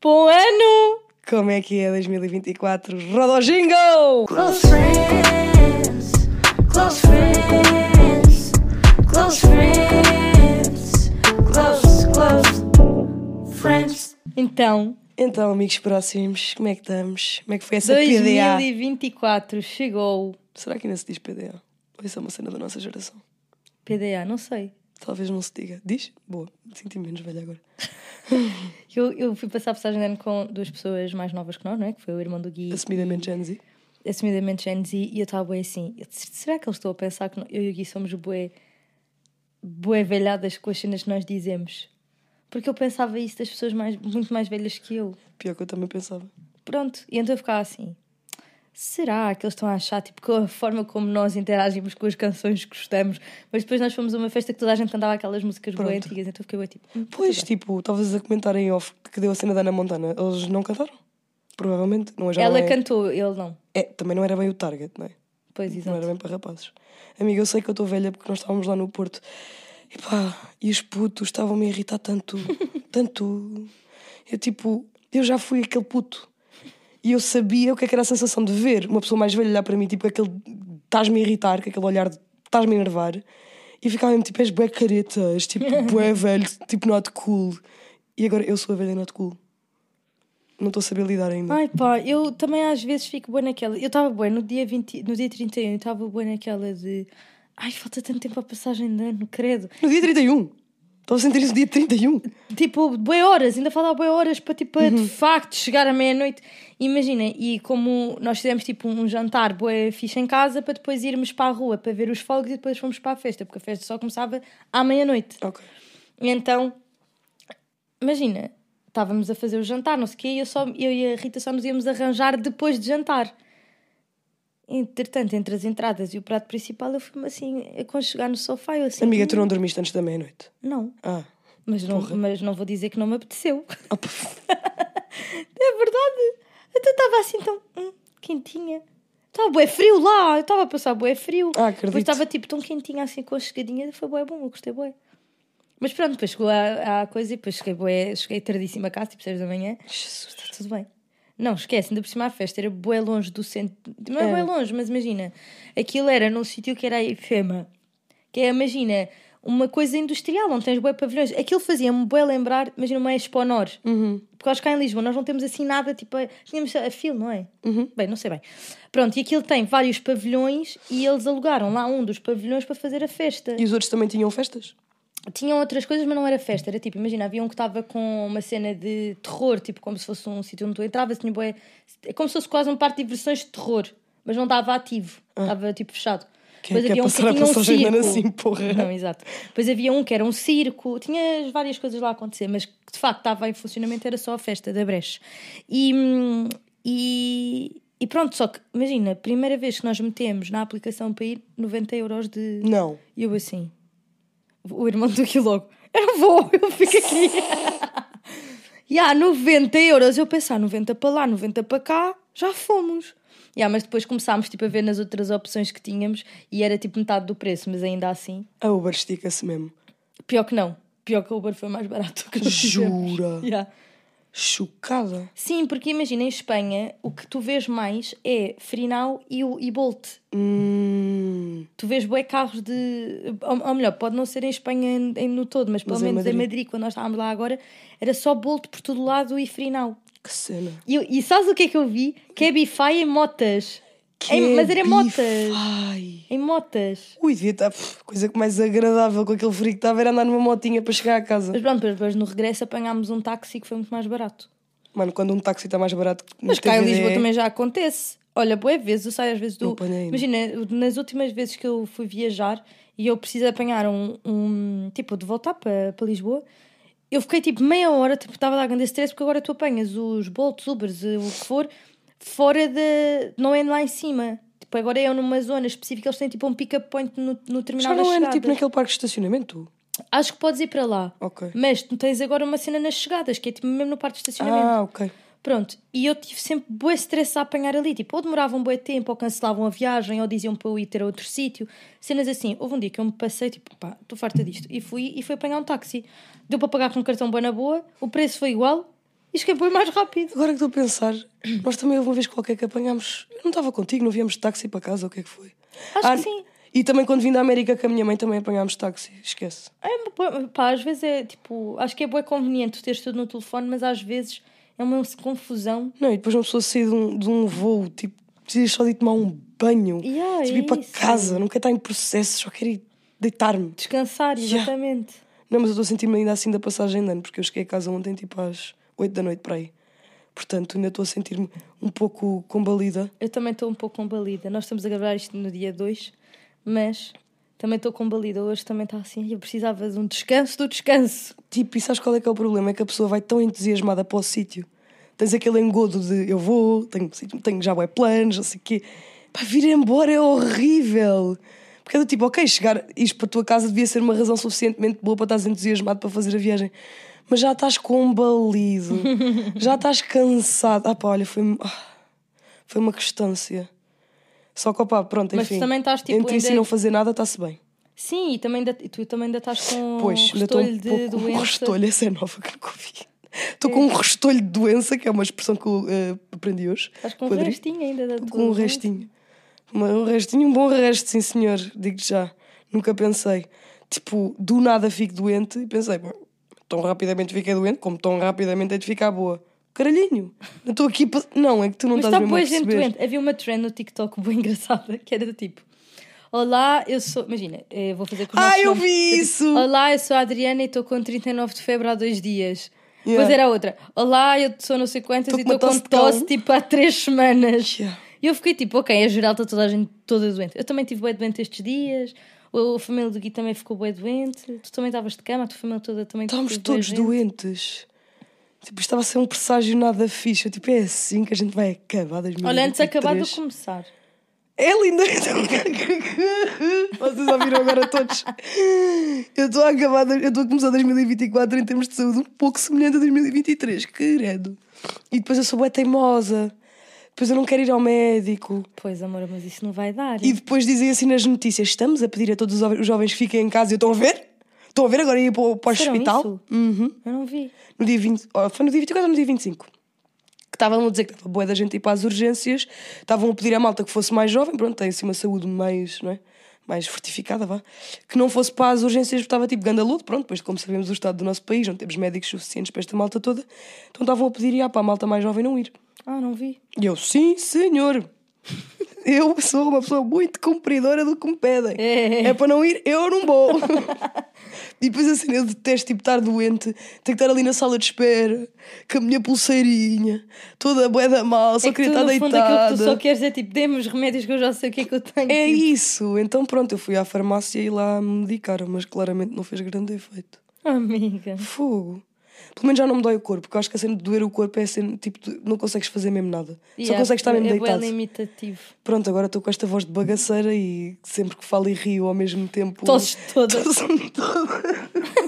Bom ano! Como é que é 2024? Roda o jingle! Close friends, close friends, close friends, close friends. Então, Amigos próximos, como é que estamos? Como é que foi essa PDA? 2024 chegou. Será que ainda se diz PDA? Ou isso é uma cena da nossa geração? PDA, não sei. Talvez não se diga. Diz? Boa, senti-me menos velha agora. Eu fui passar a passagem de ano com duas pessoas mais novas que nós, não é? Que foi o irmão do Gui. Assumidamente Gen Z. Assumidamente Gen Z. E eu estava bué assim. Será que eles estão a pensar que eu e o Gui somos bué velhadas com as cenas que nós dizemos? Porque eu pensava isso das pessoas muito mais velhas que eu. Pior que eu também pensava. Pronto. E então eu ficava assim. Será que eles estão a achar tipo, que a forma como nós interagimos com as canções que gostamos, mas depois nós fomos a uma festa que toda a gente cantava aquelas músicas bué antigas, então fiquei bué tipo... Pois, tipo, estavas a comentar em off que deu a cena da Ana Montana. Eles não cantaram? Provavelmente. Não, Ela cantou, ele não. Também não era bem o target, não é? Pois, Não exato. era bem para rapazes. Amiga, eu sei que eu estou velha porque nós estávamos lá no Porto. E pá, e os putos estavam-me a irritar tanto. Tanto. Eu já fui aquele puto. E eu sabia o que era a sensação de ver uma pessoa mais velha olhar para mim, tipo, aquele estás-me a irritar, com aquele olhar de estás-me a enervar. E ficava mesmo tipo, és bué caretas, tipo, bué velho, tipo, not cool. E agora eu sou a velha not cool. Não estou a saber lidar ainda. Ai pá, eu também às vezes fico boa naquela... Eu estava boa no dia 31, eu estava boa naquela de... Ai, falta tanto tempo à passagem de ano, credo. No dia 31. Estava a sentir isso no dia 31. Tipo, bué horas, ainda faltava bué horas para tipo, de facto chegar à meia-noite. Imagina, e como nós fizemos tipo um jantar bué fixe em casa para depois irmos para a rua para ver os fogos e depois fomos para a festa, porque a festa só começava à meia-noite. Ok. E então, imagina, estávamos a fazer o jantar, não sei o quê, e eu e a Rita só nos íamos arranjar depois de jantar. Entretanto, entre as entradas e o prato principal, eu fui-me assim, a aconchegar no sofá. Eu assim, Amiga, tu não dormiste antes da meia-noite? Não. Ah. Mas não vou dizer que não me apeteceu. Oh, É verdade. Eu estava assim tão quentinha. Estava bué frio lá. Eu estava a passar bué frio. Acredito. Depois estava tipo tão quentinha assim com a chegadinha. Foi bué bom, eu gostei bué. Mas pronto, depois chegou a coisa e depois cheguei tardíssima a casa, tipo 6 da manhã. Jesus. Está tudo bem. Não, esquece, ainda por cima a festa era bué longe do centro. Não é bué longe, mas imagina. Aquilo era num sítio que era a IFEMA. Que é, imagina, uma coisa industrial, onde tens bué pavilhões. Aquilo fazia-me bué lembrar, imagina, uma Expo Nor. Porque acho que cá em Lisboa nós não temos assim nada, tipo, tínhamos a FIL, não é? Bem, não sei bem. Pronto, e aquilo tem vários pavilhões e eles alugaram lá um dos pavilhões para fazer a festa. E os outros também tinham festas? Tinham outras coisas, mas não era festa. Era tipo, imagina, havia um que estava com uma cena de terror, tipo, como se fosse um sítio onde tu entravas, tinha bué... É como se fosse quase um parque de diversões de terror, mas não estava ativo, estava tipo fechado. Quem é que Depois havia um passar a tinha um passagem de ano circo. assim, porra? Não, exato. Depois havia um que era um circo, tinha várias coisas lá a acontecer, mas que de facto estava em funcionamento, era só a festa da Breche. E pronto, só que, imagina, primeira vez que nós metemos na aplicação para ir, 90 euros de... Não. E eu assim... O irmão do Gui logo, eu vou, eu fico aqui. E 90 euros, eu pensava, 90 para lá, 90 para cá, já fomos. Mas depois começámos tipo, a ver nas outras opções que tínhamos e era tipo metade do preço, mas ainda assim... A Uber estica-se mesmo. Pior que não. Pior que a Uber foi mais barato que nós fizemos. Jura? Chocada. Sim, porque imagina, em Espanha, o que tu vês mais é Freenow e Bolt. Tu vês bué carros de... Ou melhor, pode não ser em Espanha no todo, mas pelo menos em Madrid, quando nós estávamos lá agora, era só Bolt por todo lado e Freenow. Que cena. E sabes o que é que eu vi? Cabify em motas. Mas era em motas. Em motas. Ui, devia estar... Coisa que mais agradável com aquele frio que estava era andar numa motinha para chegar a casa. Mas pronto, depois no regresso apanhámos um táxi que foi muito mais barato. Mano, quando um táxi está mais barato... Mas cá em Lisboa também já acontece. Olha, boas vezes, eu saio às vezes do... Imagina, nas últimas vezes que eu fui viajar e eu preciso apanhar tipo, de voltar para Lisboa, eu fiquei tipo meia hora, tipo, estava a dar grande stress, porque agora tu apanhas os Bolts, Ubers, o que for, fora de... não é lá em cima. Tipo, agora é numa zona específica, eles têm tipo um pick-up point no terminal das chegadas. Já não é tipo naquele parque de estacionamento? Acho que podes ir para lá. Ok. Mas tu tens agora uma cena nas chegadas, que é tipo mesmo no parque de estacionamento. Ah, ok. Pronto, e eu tive sempre bué stress a apanhar ali, tipo, ou demoravam bué tempo, ou cancelavam a viagem, ou diziam para eu ir ter a outro sítio, cenas assim. Houve um dia que eu me passei, tipo, pá, estou farta disto, e fui apanhar um táxi. Deu para pagar com um cartão bué na boa, o preço foi igual, Isto que é bem mais rápido. Agora que estou a pensar, nós também houve uma vez qualquer que apanhámos. Eu não estava contigo, não viemos de táxi para casa, ou o que é que foi? Acho que sim. E também quando vim da América com a minha mãe também apanhámos táxi, esquece. Pá, às vezes é tipo... Acho que é bem conveniente tu teres tudo no telefone, mas às vezes é uma confusão. Não, e depois uma pessoa sair de um voo, tipo, precisas só de ir tomar um banho, Yeah, tipo, é ir para isso. casa, não quero estar em processo, só quero ir deitar-me. Descansar, Yeah. exatamente. Não, mas eu estou a sentir-me ainda assim da passagem de ano, porque eu cheguei a casa ontem tipo às 8 da noite para aí. Portanto, ainda estou a sentir-me um pouco combalida. Eu também estou um pouco combalida. Nós estamos a gravar isto no dia 2, mas também estou combalida. Hoje também está assim. Eu precisava de um descanso do descanso. Tipo, e sabes qual é que é o problema? É que a pessoa vai tão entusiasmada para o sítio. Tens aquele engodo de eu vou, tenho já bué planos, não sei o quê. Pá, vir embora é horrível. Porque é do tipo, ok, isto para a tua casa devia ser uma razão suficientemente boa para estás entusiasmado para fazer a viagem. Mas já estás combalido, já estás cansado. Ah pá, olha, foi uma questância. Só que, opá, pronto, Mas enfim. tu também estás, tipo, entre isso e ainda- não fazer nada, está-se bem. Sim, e tu também ainda estás com Pois, ainda estou restolho um de pouco com um doença. restolho, essa é nova que nunca ouvi. Estou com um restolho de doença, que é uma expressão que eu aprendi hoje. Estás com um Adri. restinho ainda da tua Com um doença. restinho. Um restinho, um bom resto, sim senhor, digo-te já. Nunca pensei. Tipo, do nada fico doente e pensei, bom, tão rapidamente fiquei doente, como tão rapidamente é de ficar boa. Caralhinho, eu estou aqui para... Não, é que tu não Mas estás está mesmo a boa gente perceber. doente. Havia uma trend no TikTok bem engraçada, que era do tipo... Olá, eu sou... Imagina, eu vou fazer com os nossos Eu nomes. vi tipo, isso! Olá, eu sou a Adriana e estou com 39 de febre há 2 dias. Yeah. Depois era outra. Olá, eu sou não sei quantas Tô e com uma estou com tosse de cão. tosse tipo há 3 semanas. Yeah. E eu fiquei tipo, ok, é geral, está toda a gente toda doente. Eu também estive bem doente estes dias. A família do Gui também ficou bem doente. Tu também estavas de cama, a tua família toda também Estávamos ficou todos bué gente. doentes. Tipo, estava a ser um presságio nada fixe. Tipo, é assim que a gente vai acabar 2023. Olha, antes de acabar de começar. É linda. Vocês ouviram agora todos. Eu estou a começar 2024 em termos de saúde um pouco semelhante a 2023. Credo. E depois eu sou bué teimosa. Depois eu não quero ir ao médico. Pois, amor, mas isso não vai dar. E depois dizem assim nas notícias: estamos a pedir a todos os jovens que fiquem em casa. E eu estou a ver? Estou a ver agora ir para o Disseram hospital. isso? Uhum. Eu não vi. No dia 20, foi no dia 24 ou no dia 25? Que estavam a dizer que estava boa da gente ir para as urgências, estavam a pedir à malta que fosse mais jovem, pronto, tem assim uma saúde mais, não é? Mais fortificada, vá, que não fosse para as urgências, porque estava tipo gandalodo, pronto, depois como sabemos o estado do nosso país, não temos médicos suficientes para esta malta toda, então estavam a pedir para a malta mais jovem não ir. Ah, não vi. E eu, sim, senhor. Eu sou uma pessoa muito cumpridora do que me pedem. É para não ir, eu não vou. E depois assim, eu detesto tipo, estar doente, tenho que estar ali na sala de espera, com a minha pulseirinha, toda bué da mal, só É que queria tu, estar no fundo, aquilo que tu só deitada. queres é tipo, dê-me os remédios que eu já sei o que é que eu tenho. É tipo. isso. Então pronto, eu fui à farmácia e lá me medicaram, mas claramente não fez grande efeito. Amiga. Fogo. Pelo menos já não me dói o corpo, porque eu acho que a cena de doer o corpo é assim, tipo, não consegues fazer mesmo nada. Só consegues estar mesmo é deitado. bem limitativo. Pronto, agora estou com esta voz de bagaceira e sempre que falo e rio ao mesmo tempo. Tosses toda. Tosse-me toda.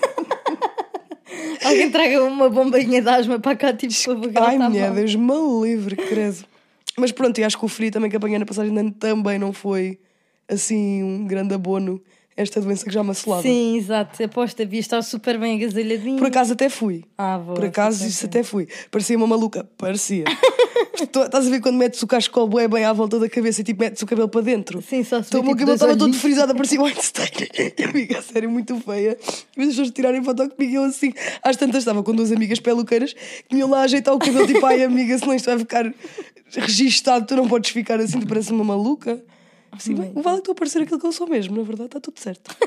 Alguém traga uma bombinha de asma para cá, tipo, para porque ela Ai, está minha mal. Deus, me livre, credo. Mas pronto, e acho que o frio também que apanhei na passagem de ano também não foi assim um grande abono a esta doença que já me assolava. Sim, exato. Aposto, devia estar super bem agasalhadinho. Por acaso até fui. Boa, Por acaso super isso bem. até fui. Parecia uma maluca. Parecia. Estás a ver quando metes o cascol bué bem à volta da cabeça e tipo metes o cabelo para dentro? Sim, só se Então o vê, meu tipo, cabelo dois estava todo olhinhos. frisado, parecia um Einstein. Amiga, a sério, muito feia. E as pessoas tirarem foto comigo e eu assim. Às tantas estava com 2 amigas peluqueiras que iam lá ajeitar o cabelo tipo, ai amiga, senão isto vai ficar registado, tu não podes ficar assim, tu pareces uma maluca. Assim, bem, vale que estou a parecer aquilo que eu sou mesmo, na verdade, está tudo certo.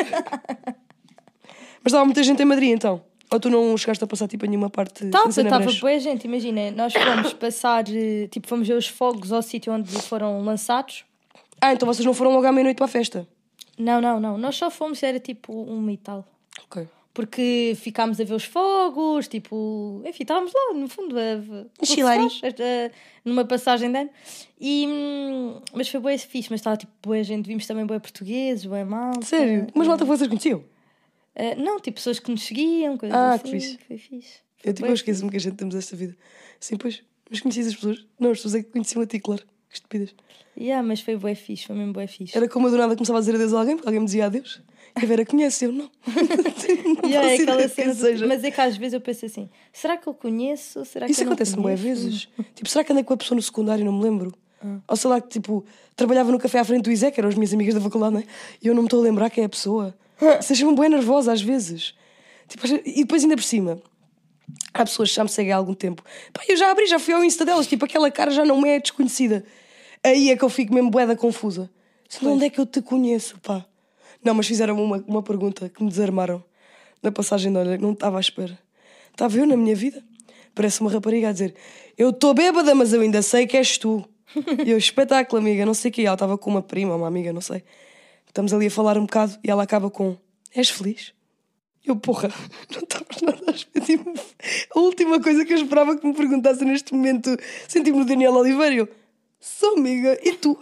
Mas estava muita gente em Madrid então? Ou tu não chegaste a passar tipo a nenhuma parte? sem ser na Estava brecha? boa gente, imagina, nós fomos passar, tipo, fomos ver os fogos ao sítio onde foram lançados. Então vocês não foram logo à meia-noite para a festa? Não, nós só fomos, era tipo 1 e tal. Ok. Porque ficámos a ver os fogos, tipo... Enfim, estávamos lá, no fundo, a chilar. numa passagem de ano. Mas foi bué fixe, mas estava tipo boa gente, vimos também bué portugueses, bué malta. Sério? Mas malta que vocês conheciam? Não, tipo pessoas que nos seguiam, coisas Que assim. fixe. Foi fixe. Eu tipo, eu esqueço-me que a gente temos esta vida. Sim, pois. Mas conhecias as pessoas? Não, as pessoas é que conheciam a ti, claro. Que estúpidas. Mas foi bué fixe, foi mesmo bué fixe. Era como eu do nada começava a dizer adeus a alguém, porque alguém me dizia adeus. E a Vera conhece, eu não. Não Yeah, é faço aquela ideia de quem cena seja. mas é que às vezes eu penso assim: será que eu conheço? Ou será que Isso eu não acontece-me bué conheço? vezes. Tipo, será que andei com a pessoa no secundário e não me lembro? Ou sei lá, que tipo, trabalhava no café à frente do Isé, que eram as minhas amigas da faculdade, não é? E eu não me estou a lembrar quem é a pessoa. Isso deixa-me bué nervosa às vezes. Tipo, e depois ainda por cima, há pessoas que já me seguem há algum tempo. Pá, eu já abri, já fui ao Insta delas, tipo, aquela cara já não me é desconhecida. Aí é que eu fico mesmo bué da confusa. De onde é que eu te conheço, pá? Não, mas fizeram-me uma pergunta que me desarmaram na passagem de olha, não estava à espera. Estava eu na minha vida. Parece uma rapariga a dizer: eu estou bêbada, mas eu ainda sei que és tu. E eu, espetáculo, amiga, não sei o que. Ela estava com uma prima, uma amiga, não sei. Estamos ali a falar um bocado e ela acaba com: és feliz? Eu, porra, não estavas nada a esperar. Tipo, a última coisa que eu esperava que me perguntasse neste momento, senti-me no Daniel Oliveira. Eu, sou amiga, e tu?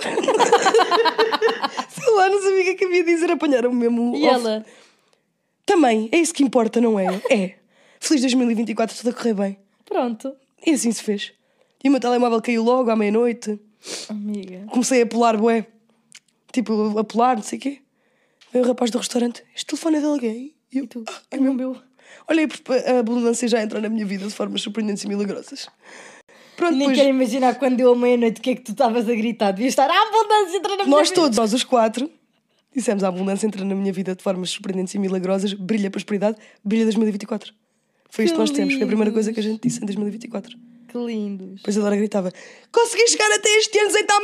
Sei lá, não sabia o que havia de dizer, apanharam-me mesmo. E ela? Também, é isso que importa, não é? É. Feliz 2024, tudo a correr bem. Pronto. E assim se fez. E o meu telemóvel caiu logo à meia-noite. Amiga. Comecei a pular, bué. Tipo, a pular, não sei o quê. Veio o rapaz do restaurante: este telefone é de alguém? E eu, tu? É meu. Olha, a abundância já entrou na minha vida de formas surpreendentes e milagrosas. Pronto, Nem depois, quero imaginar quando deu a meia-noite o que é que tu estavas a gritar. Devias estar à abundância entra na minha nós vida. todos, nós os 4, dissemos: a abundância entra na minha vida de formas surpreendentes e milagrosas. Brilha a prosperidade, brilha 2024. Foi isto que nós temos. Foi a primeira coisa que a gente disse em 2024. Que lindos. Depois a Dora gritava: consegui chegar até este ano sem estar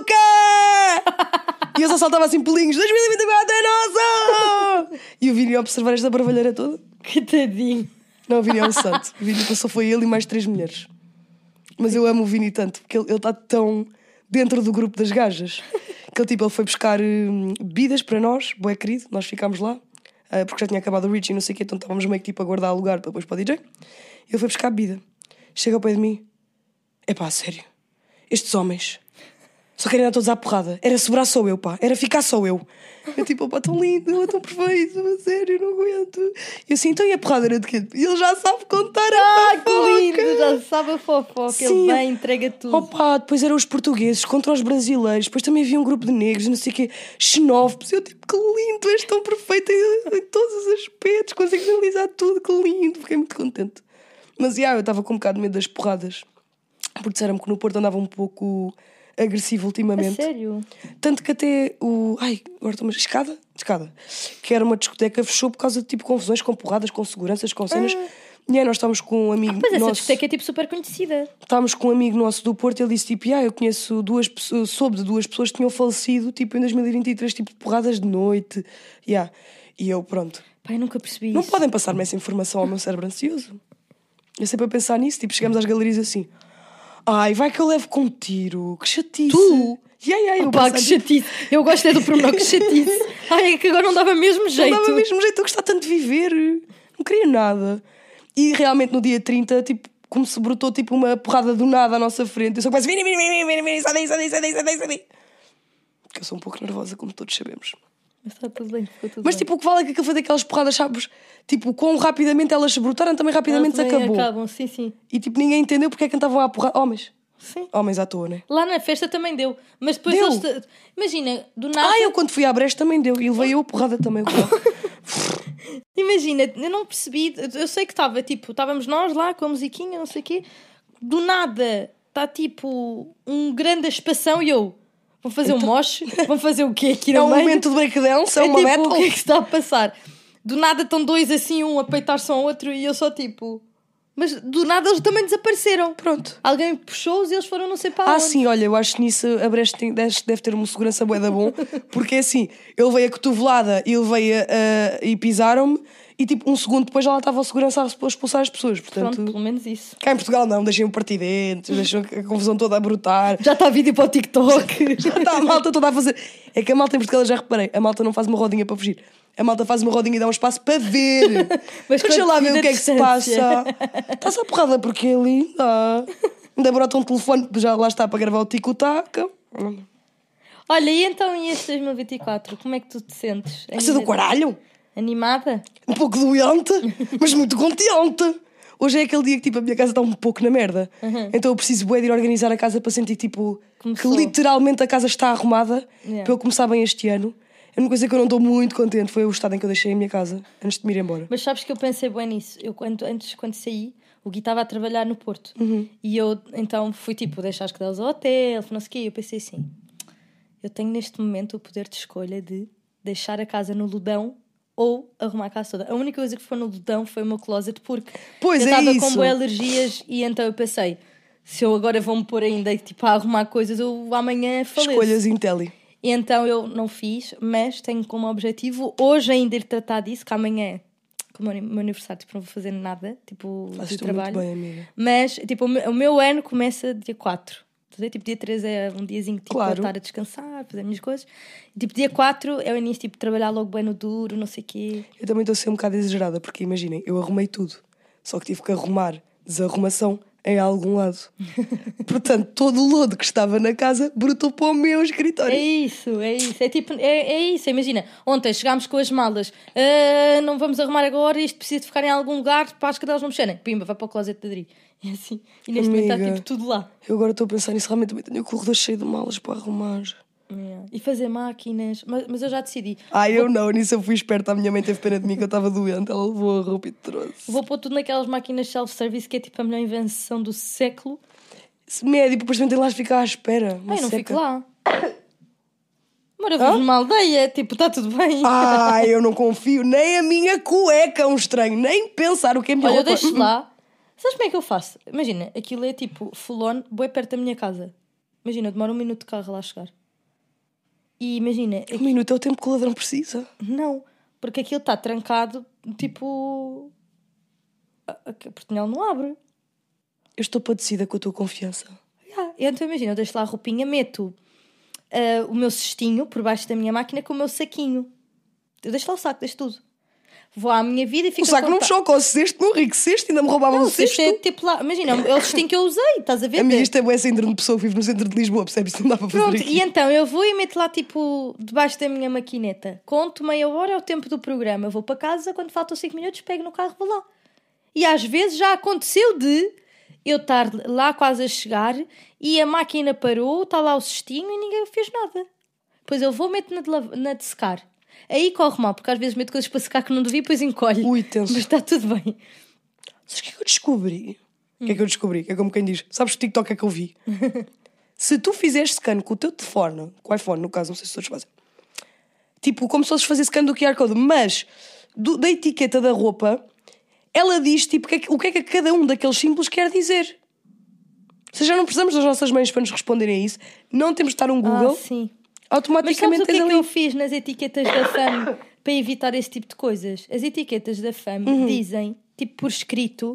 maluca! E eu só saltava assim pulinhos: 2024 é nossa! E o Vini a observar esta barvalheira toda. Coitadinho. Não, o Vini é um santo. O Vini passou, foi ele e mais 3 mulheres. Mas eu amo o Vini tanto, porque ele está tão dentro do grupo das gajas que ele foi buscar bebidas para nós, bué querido, nós ficámos lá, porque já tinha acabado o Rich e não sei o quê, então estávamos meio que tipo a guardar lugar para depois para o DJ. Ele foi buscar bebida. Chega ao pé de mim: epá, sério, estes homens só querem dar todos à porrada. Era sobrar só eu, pá, era ficar só eu. Eu tipo: pá, tão lindo, tão perfeito, a sério, não aguento. E assim, então e a porrada era de quê? E ele já sabe contar a Que lindo, já sabe a fofoca. Sim. Ele vem, entrega tudo. Opa, depois eram os portugueses contra os brasileiros, depois também havia um grupo de negros, não sei o quê, xenófobos. Eu tipo: que lindo, és tão perfeito em todos os aspectos, consigo realizar tudo, que lindo. Fiquei muito contente. Mas eu estava com um bocado de medo das porradas, porque disseram-me que no Porto andava um pouco agressivo ultimamente. A sério? Tanto que até o... agora estou... Escada, que era uma discoteca, fechou por causa de tipo confusões com porradas, com seguranças, com cenas. E aí nós estávamos com um amigo Pois essa nosso... discoteca é tipo super conhecida. Estávamos com um amigo nosso do Porto e ele disse tipo: eu conheço 2 pessoas, soube de 2 pessoas que tinham falecido tipo em 2023, tipo de porradas de noite. E eu, pronto. Pai, nunca percebi Não isso. podem passar-me essa informação ao meu cérebro ansioso. Eu sempre a pensar nisso, tipo, chegamos às galerias assim: ai, vai que eu levo com um tiro, que chatice. Tu? Eu Pá, que pensava, chatice. Eu gosto é do pormenor, que chatice. Ai, é que agora não dava mesmo jeito. não dava mesmo jeito, eu gostava tanto de viver. Não queria nada. E realmente no dia 30, tipo, como se brotou tipo uma porrada do nada à nossa frente, eu só começo: vem, sai daí. Porque eu sou um pouco nervosa, como todos sabemos. Mas está tudo bem, ficou tudo Mas bem. tipo, o que vale é que aquilo foi daquelas porradas, sabes? Tipo, quão rapidamente elas se brotaram, também rapidamente se Elas também acabou. acabam, sim. E tipo, ninguém entendeu porque é que andavam à porrada. Sim. Homens à toa, né? Lá na festa também deu. Mas depois Deu? eles... Imagina, do nada... Eu quando fui à Brecha também deu. E levei eu a porrada também. Imagina, eu não percebi... Eu sei que estava, tipo... Estávamos nós lá com a musiquinha, não sei o quê. Do nada, está tipo... Um grande aspação e eu... Vão fazer um moche? Vão fazer o quê aqui É no um meio? momento de breakdance, é uma tipo, metal. o que é que se está a passar? Do nada estão 2 assim, um a peitar-se ao outro e eu só tipo... Mas do nada eles também desapareceram. Pronto. Alguém puxou-os e eles foram não sei para onde. Sim, olha, eu acho que nisso a Brecha deve ter uma segurança bué da bom. Porque é assim, eu levei a cotovelada e e pisaram-me. E tipo, um segundo depois já lá estava a segurança a expulsar as pessoas. Portanto, Pronto, pelo menos isso. cá em Portugal não, deixem-me partir dentro, deixem a confusão toda a brotar. Já está vídeo para o TikTok. Já está a malta toda a fazer. É que a malta em Portugal, eu já reparei, a malta não faz uma rodinha para fugir. A malta faz uma rodinha e dá um espaço para ver. Mas Deixa lá ver quanto o que é que se distância. passa. Está-se a porrada porque ali dá. Ainda brota um telefone, já lá está para gravar o tico-tac. Olha, e então e este 2024? Como é que tu te sentes? Vai ser do caralho. Animada? Um pouco doente, mas muito contente. Hoje é aquele dia que tipo, a minha casa está um pouco na merda. Então eu preciso bué de ir organizar a casa para sentir tipo, Começou. que literalmente a casa está arrumada Yeah. para eu começar bem este ano. A única coisa que eu não estou muito contente foi o estado em que eu deixei a minha casa antes de me ir embora. Mas sabes que eu pensei bem nisso. Eu, quando saí, o Gui estava a trabalhar no Porto. E eu, então, fui tipo, deixar as cadelas ao hotel, não sei o quê. E eu pensei assim, eu tenho neste momento o poder de escolha de deixar a casa no Ludão ou arrumar a casa toda. A única coisa que foi no Ludão foi o meu closet, porque Pois eu é estava com isso. boas alergias e então eu pensei, se eu agora vou-me pôr ainda tipo, a arrumar coisas, eu amanhã faleço. Escolhas Intelli. E então eu não fiz, mas tenho como objetivo hoje ainda ir tratar disso, que amanhã, como é o meu aniversário, tipo, não vou fazer nada, tipo, de Fazes-te trabalho. muito bem, amiga. Mas, tipo, o meu ano começa dia 4. Tipo, dia 3 é um diazinho tipo, Claro. para estar a descansar, fazer as minhas coisas. E, tipo, dia 4 é o início, tipo, de trabalhar logo bem no duro, não sei o quê. Eu também estou a ser um bocado exagerada, porque imaginem, eu arrumei tudo. Só que tive que arrumar desarrumação em algum lado. Portanto, todo o lodo que estava na casa brotou para o meu escritório. É isso, é isso. É tipo, é isso. Imagina, ontem chegámos com as malas, não vamos arrumar agora, isto precisa de ficar em algum lugar para as cadelas não mexerem. Pimba, vai para o closet de Adri. É assim. E neste momento está Amiga. tipo tudo lá. Eu agora estou a pensar nisso, realmente também tenho o corredor cheio de malas para arrumar. Yeah. E fazer máquinas. Mas eu já decidi. Eu não, nisso eu fui esperta. A minha mãe teve pena de mim que eu estava doente. Ela levou a roupa e trouxe. Vou pôr tudo naquelas máquinas self-service que é tipo a melhor invenção do século. Se médio, depois também tem lá de ficar à espera. Ai, não fico lá. Maravilhoso, uma aldeia. Tipo, está tudo bem. Eu não confio nem a minha cueca, um estranho. Nem pensar o que é minha Olha, eu roupa. deixo lá. Sabes como é que eu faço? Imagina, aquilo é tipo full on, bué perto da minha casa. Imagina, demora 1 minuto de carro a lá chegar. E imagina... 1 minuto é o tempo que o ladrão precisa. Não, porque aquilo está trancado, tipo... A portinhol não abre. Eu estou padecida com a tua confiança. Então imagina, eu deixo lá a roupinha, meto o meu cestinho por baixo da minha máquina com o meu saquinho. Eu deixo lá o saco, deixo tudo. Vou à minha vida e fico O saco não me choca, o cesto, meu rico cesto, ainda me roubavam Não, o o cesto cesto. é tipo lá... Imagina, é o cestinho que eu usei, estás a ver? Amiga, isto é bué síndrome de pessoa que vive no centro de Lisboa, percebes? Não dá para fazer Pronto, aqui. e então eu vou e meto lá tipo debaixo da minha maquineta. Conto meia hora é o tempo do programa. Eu vou para casa, quando faltam 5 minutos, pego no carro e vou lá. E às vezes já aconteceu de eu estar lá quase a chegar e a máquina parou, está lá o cestinho e ninguém fez nada. Depois eu vou meto na de secar. Aí corre mal, porque às vezes meto coisas para secar que não devia, depois encolhe. Ui, tenso. Mas está tudo bem. Sabes o que é que eu descobri? O que é que eu descobri? Que é como quem diz, sabes o TikTok é que eu vi? Se tu fizeres scan com o teu telefone, com o iPhone no caso, não sei se todos fazem, tipo, como se fosses fazer scan do QR Code, mas da etiqueta da roupa, ela diz tipo o que é que cada um daqueles símbolos quer dizer. Ou seja, não precisamos das nossas mães para nos responderem a isso, não temos de estar um Google, Sim. Mas sabes automaticamente o que é tens que ali. eu fiz nas etiquetas da FAM para evitar esse tipo de coisas? As etiquetas da FAM dizem, tipo por escrito,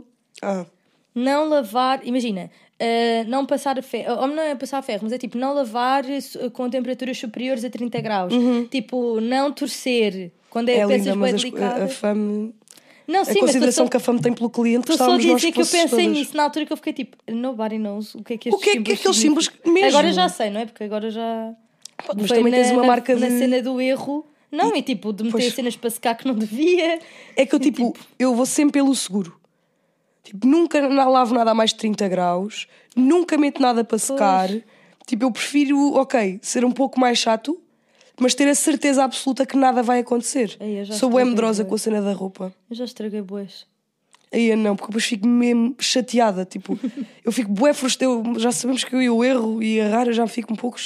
não lavar... Imagina, não passar a ferro... Ou não é passar a ferro, mas é tipo não lavar com temperaturas superiores a 30 graus. Tipo, não torcer quando é peças linda, bem mas delicadas. a fama... Não, A sim, mas consideração que a fama tem pelo cliente, estou só a gostávamos nós dizer que eu fosses pensei todas. nisso na altura que eu fiquei tipo, nobody knows o que é que O que é que estes aqueles significam. símbolos mesmo? Agora já sei, não é? Porque agora já... Mas Foi também tens uma marca na de... cena do erro. Não, e tipo, de meter Pois. cenas para secar que não devia. É que eu, tipo, eu vou sempre pelo seguro. Tipo, nunca lavo nada a mais de 30 graus, nunca meto nada para secar. Tipo, eu prefiro, ok, ser um pouco mais chato, mas ter a certeza absoluta que nada vai acontecer. Ei, eu já Sou bem estraguei medrosa bué. com a cena da roupa. Eu já estraguei boas. Aí eu não, porque depois fico mesmo chateada. Tipo, eu fico bué frustrada. Já sabemos que eu erro e errar, eu já fico um pouco.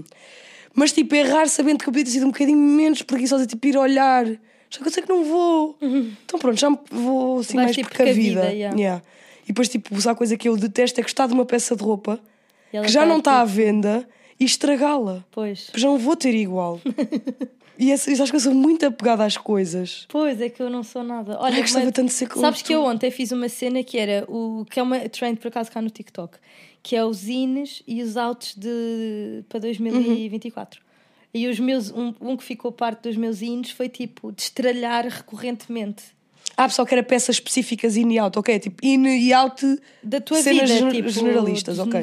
Mas tipo, errar sabendo que eu podia ter sido um bocadinho menos preguiçosa, tipo, ir olhar. Já que eu sei que não vou. Então pronto, já vou assim Vais, mais tipo, precavida. precavida, yeah. Yeah. E depois, tipo, a coisa que eu detesto é gostar de uma peça de roupa E ela que já tá, não está à tipo, venda e estragá-la. Pois. Já não vou ter igual. E acho que eu sou muito apegada às coisas. Pois, é que eu não sou nada. Olha, Ai, gostava mas tanto de ser como sabes tu. que eu ontem fiz uma cena que era que é uma trend por acaso cá no TikTok, que é os zines e os outs para 2024. E os meus, um que ficou parte dos meus zines foi tipo destralhar recorrentemente. Pessoal que era peças específicas in e out, ok? Tipo, in e out Da tua cenas vida, tipo, generalistas, ok?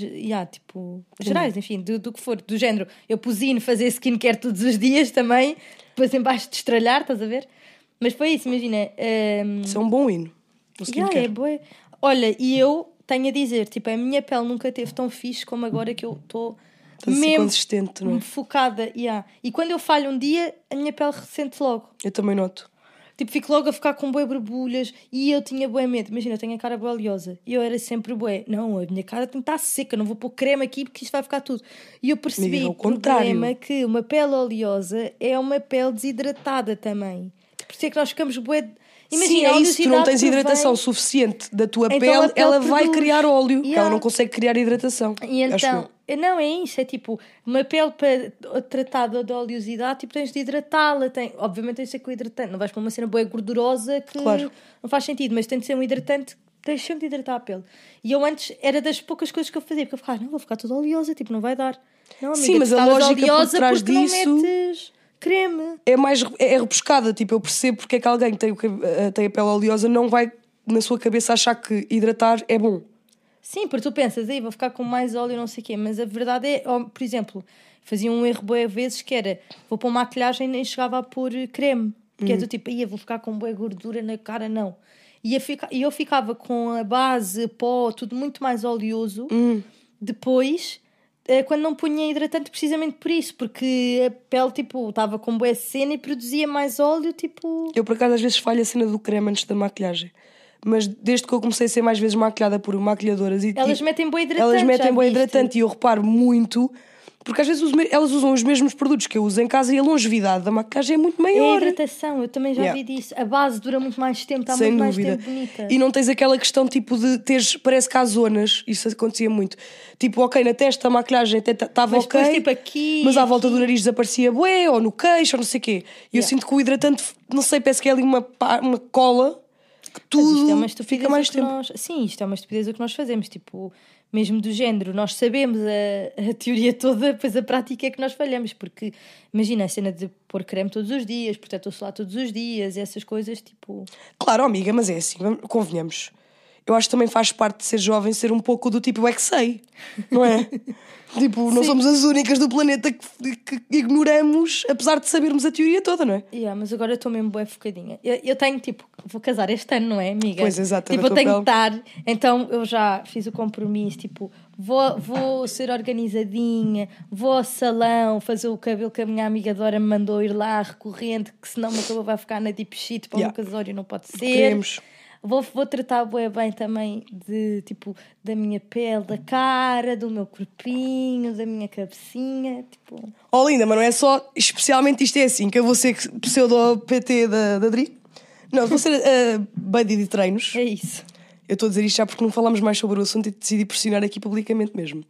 Tipo, gerais, enfim, do que for, do género. Eu pus in fazer skincare todos os dias também, depois em baixo de estralhar, estás a ver? Mas foi isso, imagina. Isso é um bom hino. O skincare. É bué. Olha, e eu tenho a dizer, tipo, a minha pele nunca teve tão fixe como agora que eu estou Estás a ser consistente, não é? focada. Yeah. E quando eu falho um dia, a minha pele ressente logo. Eu também noto. Tipo, fico logo a ficar com bué borbulhas e eu tinha bué medo. Imagina, eu tenho a cara bué oleosa e eu era sempre bué. Não, a minha cara tem que estar seca, não vou pôr creme aqui porque isto vai ficar tudo. E eu percebi Amiga, ao o problema contrário. que uma pele oleosa é uma pele desidratada também. Por isso é que nós ficamos bué... Imagina, Sim, é isso. Tu não oleosidade tens hidratação provém- suficiente da tua Então pele, a pele ela vai produz. criar óleo. Porque ela Yeah. não consegue criar hidratação. E acho então, não é isso, é tipo, uma pele para tratada de oleosidade, tipo, tens de hidratá-la, obviamente tens de ser com hidratante, não vais para uma cena boa gordurosa que Claro. não faz sentido, mas tem de ser um hidratante, tens sempre de hidratar a pele. E eu antes, era das poucas coisas que eu fazia, porque eu ficava, não, vou ficar toda oleosa, tipo, não vai dar. Não, amiga, Sim, mas tu a estavas lógica por oleosa trás porque disso- não metes creme. É rebuscada. Tipo, eu percebo porque é que alguém que tem a pele oleosa não vai, na sua cabeça, achar que hidratar é bom. Sim, porque tu pensas, aí vou ficar com mais óleo, não sei o quê, mas a verdade é, por exemplo, fazia um erro bué vezes que era, vou pôr maquilhagem e nem chegava a pôr creme, que é do tipo, aí vou ficar com bué gordura na cara, não. E eu ficava com a base, pó, tudo muito mais oleoso, depois, quando não punha hidratante, precisamente por isso, porque a pele, tipo, estava com bué cena e produzia mais óleo, tipo... Eu, por acaso, às vezes falho a cena do creme antes da maquilhagem. Mas desde que eu comecei a ser mais vezes maquilhada por maquilhadoras e Elas metem bué hidratante, elas metem já bué viste? hidratante e eu reparo muito, porque às vezes elas usam os mesmos produtos que eu uso em casa e a longevidade da maquilhagem é muito É a maior. hidratação, eu também já vi disso. A base dura muito mais tempo, está Sem muito dúvida. mais tempo bonita. E não tens aquela questão tipo de teres, parece que há zonas, isso acontecia muito. Tipo, ok, na testa a maquilhagem até estava Mas ok, depois, tipo, aqui, mas à volta aqui. do nariz desaparecia bué, ou no queixo, ou não sei o quê. E eu sinto que o hidratante, não sei, parece que é ali uma cola que Mas tudo isto é uma estupidez fica mais o que tempo. nós... Sim, isto é uma estupidez o que nós fazemos. Tipo, mesmo do género, nós sabemos a teoria toda, depois a prática é que nós falhamos. Porque, imagina, a cena de pôr creme todos os dias, protetor solar todos os dias, essas coisas, tipo... Claro, amiga, mas é assim, convenhamos. Eu acho que também faz parte de ser jovem ser um pouco do tipo, é que sei, não é? Tipo, não Sim. somos as únicas do planeta que ignoramos, apesar de sabermos a teoria toda, não é? Yeah, mas agora estou mesmo bué focadinha. Eu tenho, tipo, vou casar este ano, não é, amiga? Pois, exato, Tipo, na eu tua tenho que pele. estar. Então, eu já fiz o compromisso, tipo, vou ser organizadinha, vou ao salão fazer o cabelo que a minha amiga Dora me mandou ir lá, recorrente, que senão o meu cabelo vai ficar na deep sheet para o meu casório, não pode ser. Queremos. Vou tratar bué bem também de, tipo, da minha pele, da cara, do meu corpinho, da minha cabecinha, tipo... Oh, linda, mas não é só, especialmente isto é assim, que eu vou ser pseudo-PT da Adri. Não, vou ser buddy de treinos. É isso. Eu estou a dizer isto já porque não falámos mais sobre o assunto e decidi pressionar aqui publicamente mesmo.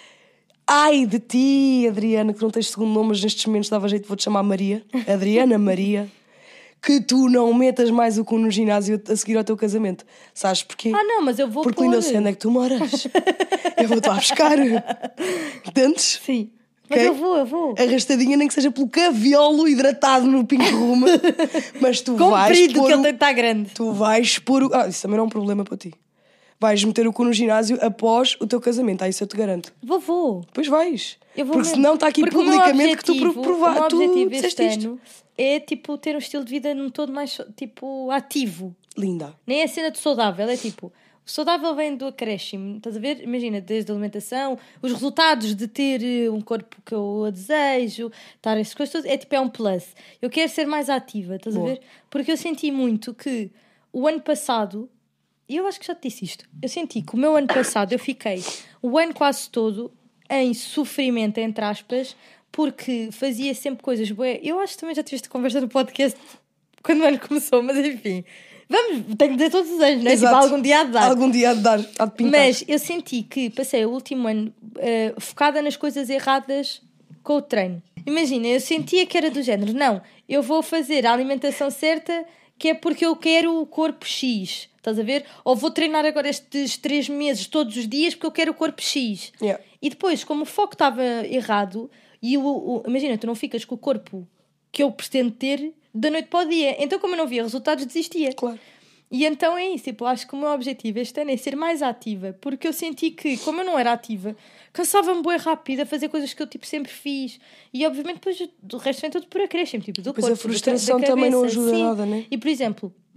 Ai de ti, Adriana, que não tens segundo nome, mas nestes momentos dava jeito, vou-te chamar Maria. Adriana Maria. Que tu não metas mais o cu no ginásio a seguir ao teu casamento. Sabes porquê? Ah, não, mas eu vou Porque pôr. ainda sei onde é que tu moras. Eu vou-te lá buscar. Entendes? Sim. Mas Ok? eu vou. Arrastadinha, nem que seja pelo caviolo hidratado no Pink Room. Mas tu vais Comprido, pôr que ele o... tem que estar grande. Tu vais pôr o... isso também não é um problema para ti. Vais meter o cu no ginásio após o teu casamento. Isso eu te garanto. Vou. Pois vais. Eu vou Porque mesmo. senão está aqui Porque o meu publicamente que tu objetivo- o meu provar. Tu objetivo disseste este isto. ano é, tipo, ter um estilo de vida num todo mais, tipo, ativo. Linda. Nem é a cena de saudável, é tipo... O saudável vem do acréscimo, estás a ver? Imagina, desde a alimentação, os resultados de ter um corpo que eu desejo, estar essas coisas todas, é tipo, é um plus. Eu quero ser mais ativa, estás Boa. a ver? Porque eu senti muito que o ano passado, e eu acho que já te disse isto, eu senti que o meu ano passado eu fiquei o ano quase todo em sofrimento, entre aspas, porque fazia sempre coisas boas. Eu acho que também já tiveste conversa no podcast quando o ano começou, mas enfim... tenho de dizer todos os anos, não é? Tipo, Exato. algum dia há de dar. Algum dia há de dar, há de pintar. Mas eu senti que passei o último ano focada nas coisas erradas com o treino. Imagina, eu sentia que era do género, não, eu vou fazer a alimentação certa que é porque eu quero o corpo X, estás a ver? Ou vou treinar agora estes 3 meses todos os dias porque eu quero o corpo X. Yeah. E depois, como o foco estava errado, e imagina, tu não ficas com o corpo que eu pretendo ter da noite para o dia. Então, como eu não via resultados, desistia. Claro. E então é isso, tipo, acho que o meu objetivo este ano é ser mais ativa, porque eu senti que, como eu não era ativa, cansava-me bué rápido a fazer coisas que eu tipo, sempre fiz. E obviamente depois o resto vem tudo por acréscimo, tipo, do Pois corpo, a frustração da também não cabeça. ajuda Sim. nada, né? E por exemplo,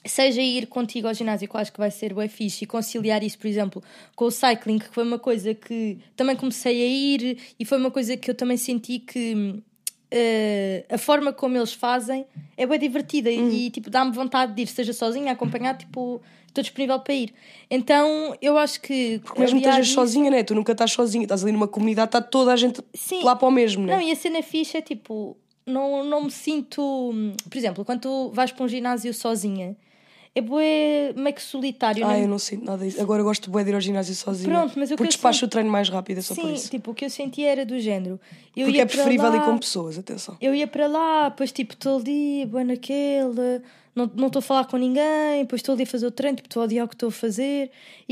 seja ir contigo ao ginásio, que eu acho que vai ser bué fixe, e conciliar isso, por exemplo, com o cycling, que foi uma coisa que também comecei a ir, e foi uma coisa que eu também senti que a forma como eles fazem é bem divertida e tipo, dá-me vontade de ir, seja sozinha, acompanhar, tipo, estou disponível para ir. Então eu acho que Porque mesmo que estejas sozinha, né? Tu nunca estás sozinha, estás ali numa comunidade, está toda a gente lá para o mesmo, né? Não, e a cena fixe é tipo, não me sinto, por exemplo, quando tu vais para um ginásio sozinha, é bué meio que solitário. Eu não sinto nada disso. Agora eu gosto bué de ir ao ginásio sozinha. Pronto, mas porque despacho o treino mais rápido, é só por sim, isso. tipo, o que eu sentia era do género. Eu Porque ia é preferível para ir lá, com pessoas, atenção. eu ia para lá, depois tipo, estou ali, boa naquele, não estou a falar com ninguém, depois estou ali a fazer o treino, tipo, estou a odiar o que estou a fazer,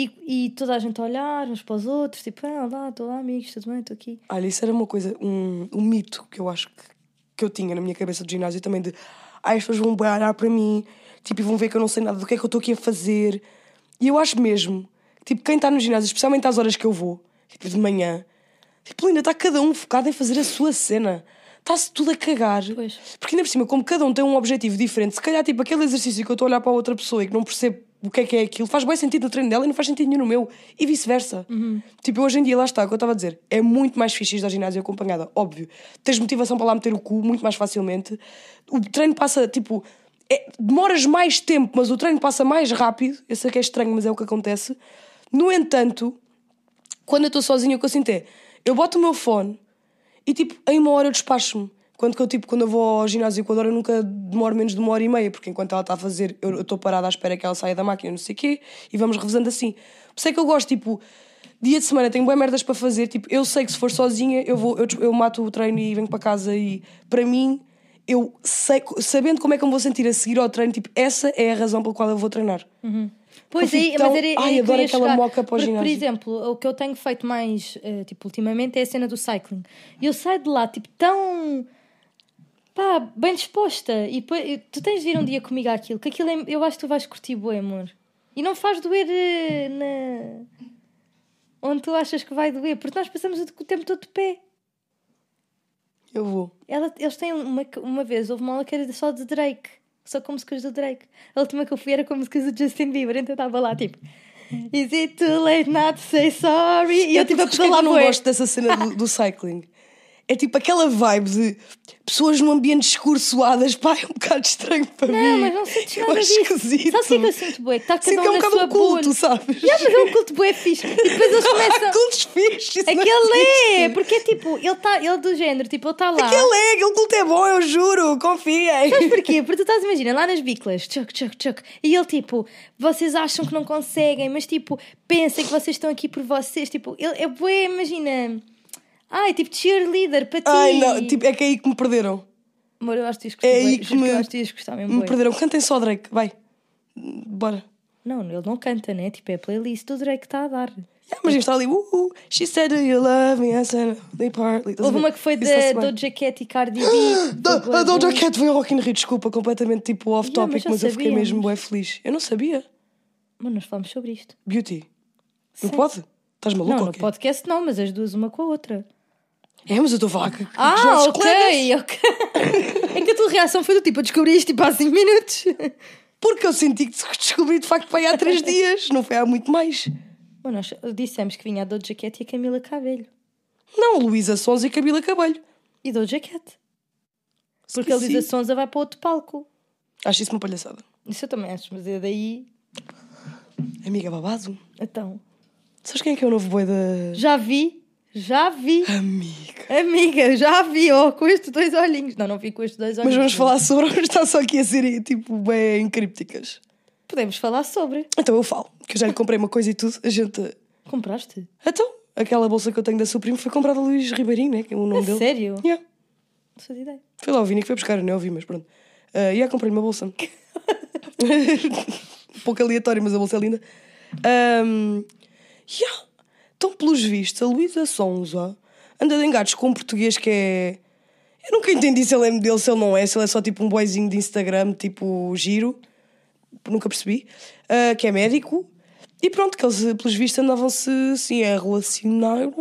e toda a gente a olhar uns para os outros, tipo, olá, estou lá, amigos, tudo bem, estou aqui. Olha, isso era uma coisa, um mito que eu acho que eu tinha na minha cabeça de ginásio também, de as pessoas vão olhar para mim, tipo, e vão ver que eu não sei nada do que é que eu estou aqui a fazer. E eu acho mesmo, tipo, quem está no ginásio, especialmente às horas que eu vou, tipo, de manhã, tipo, ainda está cada um focado em fazer a sua cena. Está-se tudo a cagar. Pois. Porque ainda por cima, como cada um tem um objetivo diferente, se calhar, tipo, aquele exercício que eu estou a olhar para a outra pessoa e que não percebo o que é aquilo, faz bem sentido no treino dela e não faz sentido nenhum no meu. E vice-versa. Tipo, hoje em dia, lá está, o que eu estava a dizer, é muito mais fixe ir ao ginásio acompanhada, óbvio. Tens motivação para lá meter o cu muito mais facilmente. O treino passa, tipo... demoras mais tempo, mas o treino passa mais rápido. Eu sei que é estranho, mas é o que acontece. No entanto, quando eu estou sozinha, o que eu sinto é, eu boto o meu fone e tipo, em uma hora eu despacho-me. Quando eu vou ao ginásio com a Dora, eu nunca demoro menos de 1h30, porque enquanto ela está a fazer, eu estou parada à espera que ela saia da máquina, não sei o quê, e vamos revezando assim. Por isso é que eu gosto, tipo, dia de semana tenho bué merdas para fazer, tipo, eu sei que se for sozinha, eu mato o treino e venho para casa, e para mim, eu sei, sabendo como é que eu me vou sentir a seguir ao treino, tipo, essa é a razão pela qual eu vou treinar. Pois Eu fico tão... Ai, adoro aquela moca para o ginásio. Por exemplo, o que eu tenho feito mais, tipo, ultimamente é a cena do cycling. E eu saio de lá, tipo, tão... pá, bem disposta. E depois, tu tens de vir um dia comigo àquilo, que aquilo eu acho que tu vais curtir bué, amor. E não faz doer onde tu achas que vai doer, porque nós passamos o tempo todo de pé. Eu vou. Eles têm uma vez, houve uma aula que era só de Drake, só com músicas do Drake. A última que eu fui era com músicas do Justin Bieber, então eu estava lá tipo, is it too late not to say sorry? E eu tipo a pedalar. Eu não gosto dessa cena do cycling. É tipo aquela vibe de pessoas num ambiente escuro, suadas, pá, é um bocado estranho para mim. Não, mas não sentes nada disso. Esquisito. Sabe o que é que eu sinto, bué? Que está cada Sinto que é um na bocado sua um culto, bolha. sabes? Mas é um culto bué fixe. E depois eles começam... Cultos fixes, isso não Aquele existe. é, porque é tipo, ele do género, tipo, ele está lá. Aquele culto é bom, eu juro, confiem. Sabes porquê? Porque tu estás, imagina, lá nas biclas, tchuc, e ele tipo, vocês acham que não conseguem, mas tipo, pensem que vocês estão aqui por vocês, tipo, ele é bué, imagina, tipo cheerleader para ti. Ai, não, tipo, é que é aí que me perderam. Amor, eu acho que ias É gostar, aí que eu acho que ias gostar mesmo me bué. perderam. Cantem só Drake, vai. Bora. Não, ele não canta, né? Tipo, é a playlist do Drake que está a dar. Mas está ali, she said, do you love me? I said, they partly. Houve uma que foi da Doja Cat e Cardi B. A Doja Cat foi ao Rock in Rio, desculpa, completamente tipo off-topic, mas já mas eu fiquei sabíamos. mesmo bué feliz. Eu não sabia. Mas nós falamos sobre isto. Beauty. Não Sim. pode? Estás maluco Não, ou no quê? podcast não, mas as duas uma com a outra. É, mas eu estou a falar que os nossos Ok. colegas. É que a tua reação foi do tipo, eu descobri isto tipo há 5 minutos. Porque eu senti que descobri de facto foi há 3 dias, não foi há muito mais. Bom, nós dissemos que vinha a Doja Cat e a Camila Cabello. Não, Luísa Sons e Camila Cabello. E Doja Cat. Porque a Esqueci. Luísa Sonza vai para outro palco. Acho isso uma palhaçada. Isso eu também acho, mas é daí... Amiga babado. Então... Sabes quem é que é o novo boi da... Já vi. Amiga. Amiga, já vi, com estes 2 olhinhos. Não vi com estes 2 olhinhos. Mas vamos falar sobre ou está só aqui a ser tipo bem crípticas? Podemos falar sobre. Então eu falo, que eu já lhe comprei uma coisa e tudo, a gente... Compraste? Então, aquela bolsa que eu tenho da Supreme foi comprada a Luís Ribeirinho, né? Que é o nome dele. Sério? Yeah. Não sei de ideia. Foi lá o Vini que foi buscar, eu nem ouvi, mas pronto. Comprei-lhe uma bolsa. Um pouco aleatório, mas a bolsa é linda. Então, pelos vistos, a Luísa Sonza anda de engates com um português que é... Eu nunca entendi se ele é modelo, se ele não é. Se ele é só tipo um boyzinho de Instagram, tipo giro. Nunca percebi. Que é médico. E pronto, que eles, pelos vistos, andavam-se assim a relacionar.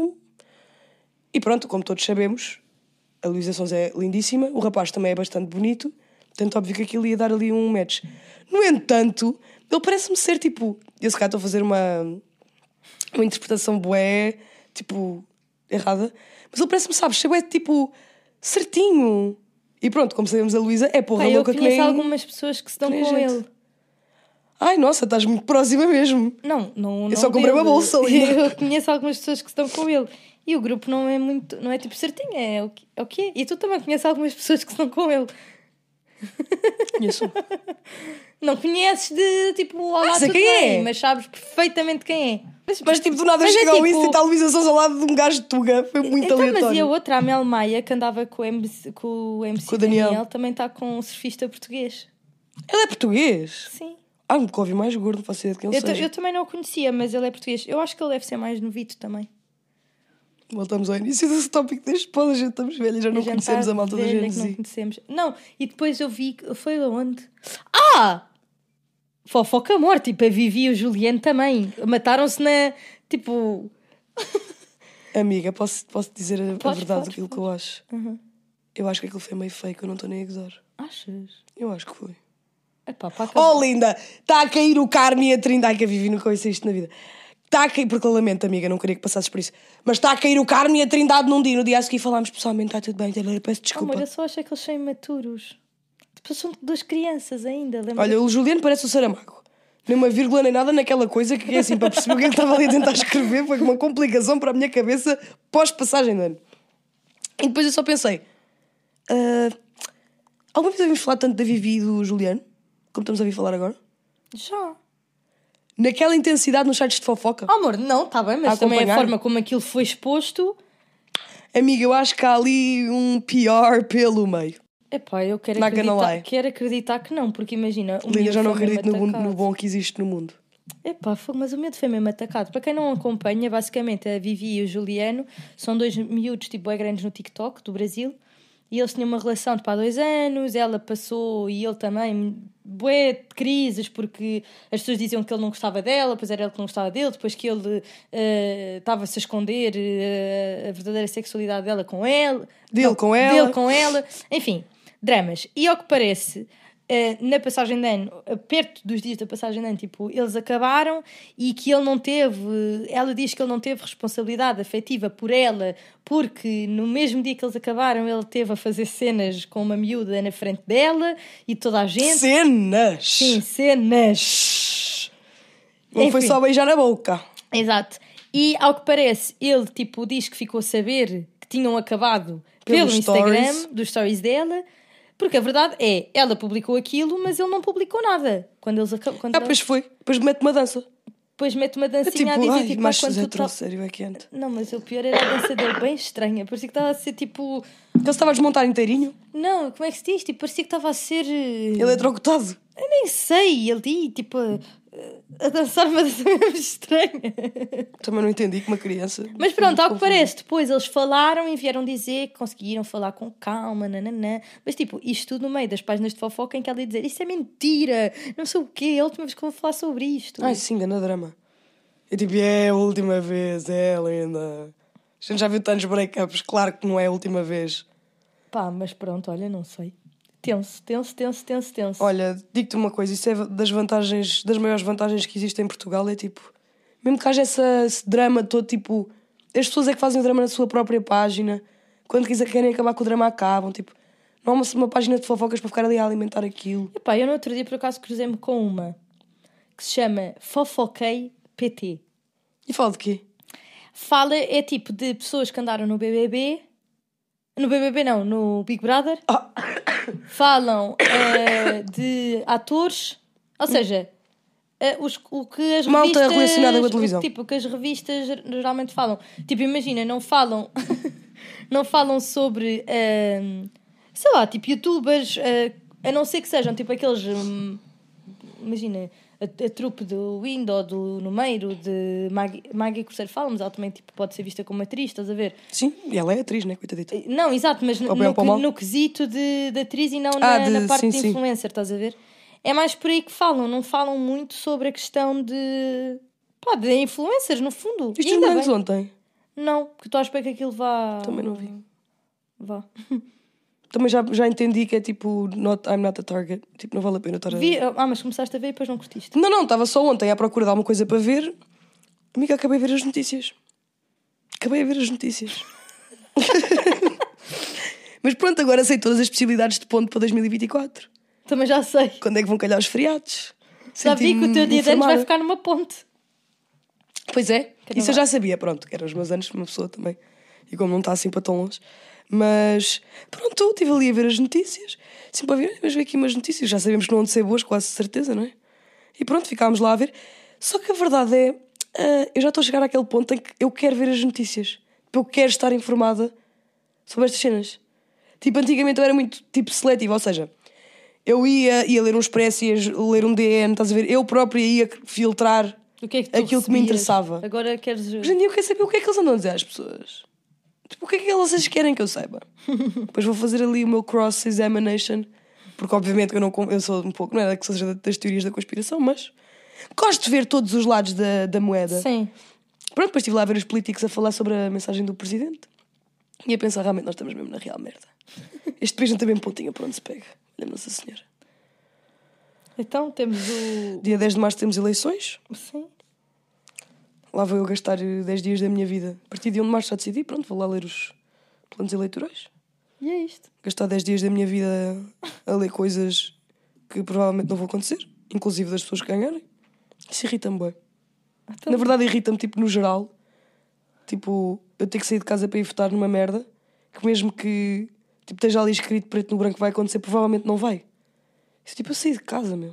E pronto, como todos sabemos, a Luísa Sonza é lindíssima. O rapaz também é bastante bonito. Portanto, óbvio que aquilo ia dar ali um match. No entanto, ele parece-me ser tipo... Eu se calhar estou a fazer uma interpretação bué, tipo, errada. Mas ele parece-me, sabes, ser bué, tipo, certinho. E pronto, como sabemos, a Luísa é porra Pá, eu louca que nem... conheço algumas pessoas que se dão nem com gente. ele. Ai, nossa, estás muito próxima mesmo. Não. Eu só comprei uma bolsa ali. Eu conheço algumas pessoas que se dão com ele. E o grupo não é muito... Não é tipo certinho, é o que é. E tu também conheces algumas pessoas que se dão com ele. Conheço. Não conheces de tipo... Olá, sei tudo quem bem, é. mas sabes perfeitamente quem é. Mas tipo, do nada Mas é chega ao tipo- Insta e está a Luísa Sousa ao lado de um gajo de Tuga. Foi muito Então, mas e a aleatório. outra, a Mel Maia, que andava com o MC, Com o Daniel. Daniel, também está com um surfista português. Ele é português? Sim. Nunca ouvi mais gordo, não faço ideia de quem ele seja. Eu também não o conhecia, mas ele é português. Eu acho que ele deve ser mais novito também. Voltamos ao início desse tópico deste pod, a gente estamos velhos, já não A gente conhecemos tá a malta da velha Gen que não Z. conhecemos. Não, e depois eu vi... Foi onde? Fofoca morte. Tipo, a Vivi e o Juliano também. Mataram-se na... Tipo... Amiga, posso dizer a Podes, verdade podes, daquilo que eu acho? Eu acho que aquilo foi meio fake, eu não estou nem a gozar. Achas? Eu acho que foi. Epá, para acabar. Oh, linda! Está a cair o Carme e a Trindade, que a Vivi nunca ouvi isto na vida. Está a cair, porque eu lamento, amiga, não queria que passasses por isso. Mas está a cair o Carme e a Trindade num dia. No dia a seguir falámos pessoalmente, está tudo bem, Taylor, peço desculpa. Amor, eu só achei que eles são imaturos. Tipo, são duas crianças ainda. Lembra? Olha, o Juliano parece o Saramago. Nem uma vírgula nem nada naquela coisa que é assim, para perceber o que é que estava ali a tentar escrever, foi uma complicação para a minha cabeça pós-passagem de ano. E depois eu só pensei, alguma vez ouvimos falar tanto da Vivi e do Juliano, como estamos a ouvir falar agora? Já. Naquela intensidade nos sites de fofoca? Amor, não, está bem, mas A também a acompanhar. forma como aquilo foi exposto... Amiga, eu acho que há ali um PR pelo meio. Epá, eu quero Not gonna acreditar, lie. acreditar que não, porque imagina... o Linda, miúdo já não foi mesmo acredito no atacado. bom que existe no mundo. Epá, mas o miúdo foi mesmo atacado. Para quem não acompanha, basicamente a Vivi e o Juliano são dois miúdos tipo grandes no TikTok do Brasil e eles tinham uma relação tipo há 2 anos, ela passou e ele também bué de crises porque as pessoas diziam que ele não gostava dela, depois era ele que não gostava dele, depois que ele estava-se a esconder a verdadeira sexualidade dela com ele. Dele com ela. Enfim, dramas. E ao que parece... na passagem de ano, perto dos dias da passagem de ano, tipo, eles acabaram e que ele não teve, ela diz que ele não teve responsabilidade afetiva por ela, porque no mesmo dia que eles acabaram, ele teve a fazer cenas com uma miúda na frente dela e toda a gente. Cenas! Sim, cenas. Não foi Enfim. só beijar na boca. Exato. E ao que parece, ele tipo diz que ficou a saber que tinham acabado pelo Pelos Instagram, stories. dos stories dela. Porque a verdade é, ela publicou aquilo, mas ele não publicou nada. Quando eles acabam. Pois foi. Depois mete uma dança. Depois mete uma É dancinha tipo, a dizer ai, tipo, machos quando tu hetero, tá... sério, é que ante. Não, mas o pior era a dança dele, bem estranha. Parecia que estava a ser tipo. Ele estava a desmontar inteirinho. Não, como é que se diz? Tipo, parecia que estava a ser. Eletrocutado. Eu nem sei, ele ia tipo a dançar uma dança mesmo estranha. Também não entendi que uma criança. Mas pronto, ao que parece, depois eles falaram e vieram dizer que conseguiram falar com calma, nananã. Mas tipo, isto tudo no meio das páginas de fofoca em que ela ia dizer isso é mentira, não sei o quê, é a última vez que eu vou falar sobre isto. Ai, sim, ganda drama. É tipo, é a última vez, é linda. A gente já viu tantos breakups, claro que não é a última vez. Pá, mas pronto, olha, não sei. Tenso. Olha, digo-te uma coisa, isso é das vantagens, das maiores vantagens que existem em Portugal, é tipo, mesmo que haja esse drama todo, tipo, as pessoas é que fazem o drama na sua própria página, quando querem acabar com o drama acabam, tipo, não há uma página de fofocas para ficar ali a alimentar aquilo. Epá, eu no outro dia por acaso cruzei-me com uma que se chama Fofoquei PT. E fala de quê? Fala, é tipo de pessoas que andaram no BBB. No BBB não, no Big Brother. Falam de atores. Ou seja, o que as Malta revistas... relacionada com a televisão. Tipo, o que as revistas geralmente falam. Tipo, imagina, não falam... não falam sobre... sei lá, tipo, youtubers... a não ser que sejam, tipo, aqueles... imagina... A trupe do Wind ou do Numeiro, de Maggie Corseiro fala, mas ela também tipo, pode ser vista como atriz, estás a ver? Sim, e ela é atriz, né, coitadita? Não, exato, mas no quesito de atriz e não na parte de influencer, estás a ver? É mais por aí que falam, não falam muito sobre a questão de influencers, no fundo. Isto Ainda menos bem. ontem. Não, porque estou à espera que aquilo vá... Também não vi. Vá. também já entendi que é tipo, I'm not a target. Tipo, não vale a pena estar a... Mas começaste a ver e depois não curtiste. Não, estava só ontem à procura de alguma coisa para ver. Amiga, acabei de ver as notícias. Mas pronto, agora sei todas as possibilidades de ponto para 2024. Também já sei. Quando é que vão calhar os feriados? Já vi que o teu dia de anos vai ficar numa ponte. Pois é, isso eu já sabia, pronto, que eram os meus anos, uma pessoa também. E como não está assim para tão longe. Mas pronto, estive ali a ver as notícias. Assim para ver, mas ver aqui umas notícias. Já sabemos que não vão de ser boas, quase certeza, não é? E pronto, ficámos lá a ver. Só que a verdade é, eu já estou a chegar àquele ponto em que eu quero ver as notícias. Eu quero estar informada sobre estas cenas. Tipo, antigamente eu era muito tipo seletivo, ou seja, eu ia ler um Expresso, ia ler um DN, estás a ver? Eu própria ia filtrar O que é que tu aquilo que me recebias? interessava. Agora queres... Hoje em dia eu quero saber o que é que eles andam a dizer às pessoas. Tipo, o que é que elas querem que eu saiba? Depois vou fazer ali o meu cross-examination, porque obviamente eu sou um pouco, não é que seja das teorias da conspiração, mas gosto de ver todos os lados da moeda. Sim. Pronto, depois estive lá a ver os políticos a falar sobre a mensagem do presidente e a pensar, realmente nós estamos mesmo na real merda. Este país não tem bem pontinha para onde se pega. Olha, Nossa Senhora. Então temos o... Dia 10 de março temos eleições. Sim. Lá vou eu gastar 10 dias da minha vida. A partir de 1 de março já decidi, pronto, vou lá ler os planos eleitorais. E é isto. Gastar 10 dias da minha vida a ler coisas que provavelmente não vão acontecer, inclusive das pessoas que ganharem. Isso irrita-me bem. Então... Na verdade irrita-me, tipo, no geral. Tipo, eu tenho que sair de casa para ir votar numa merda que mesmo que tipo, esteja ali escrito preto no branco que vai acontecer, provavelmente não vai. Isso, tipo, eu saí de casa, meu.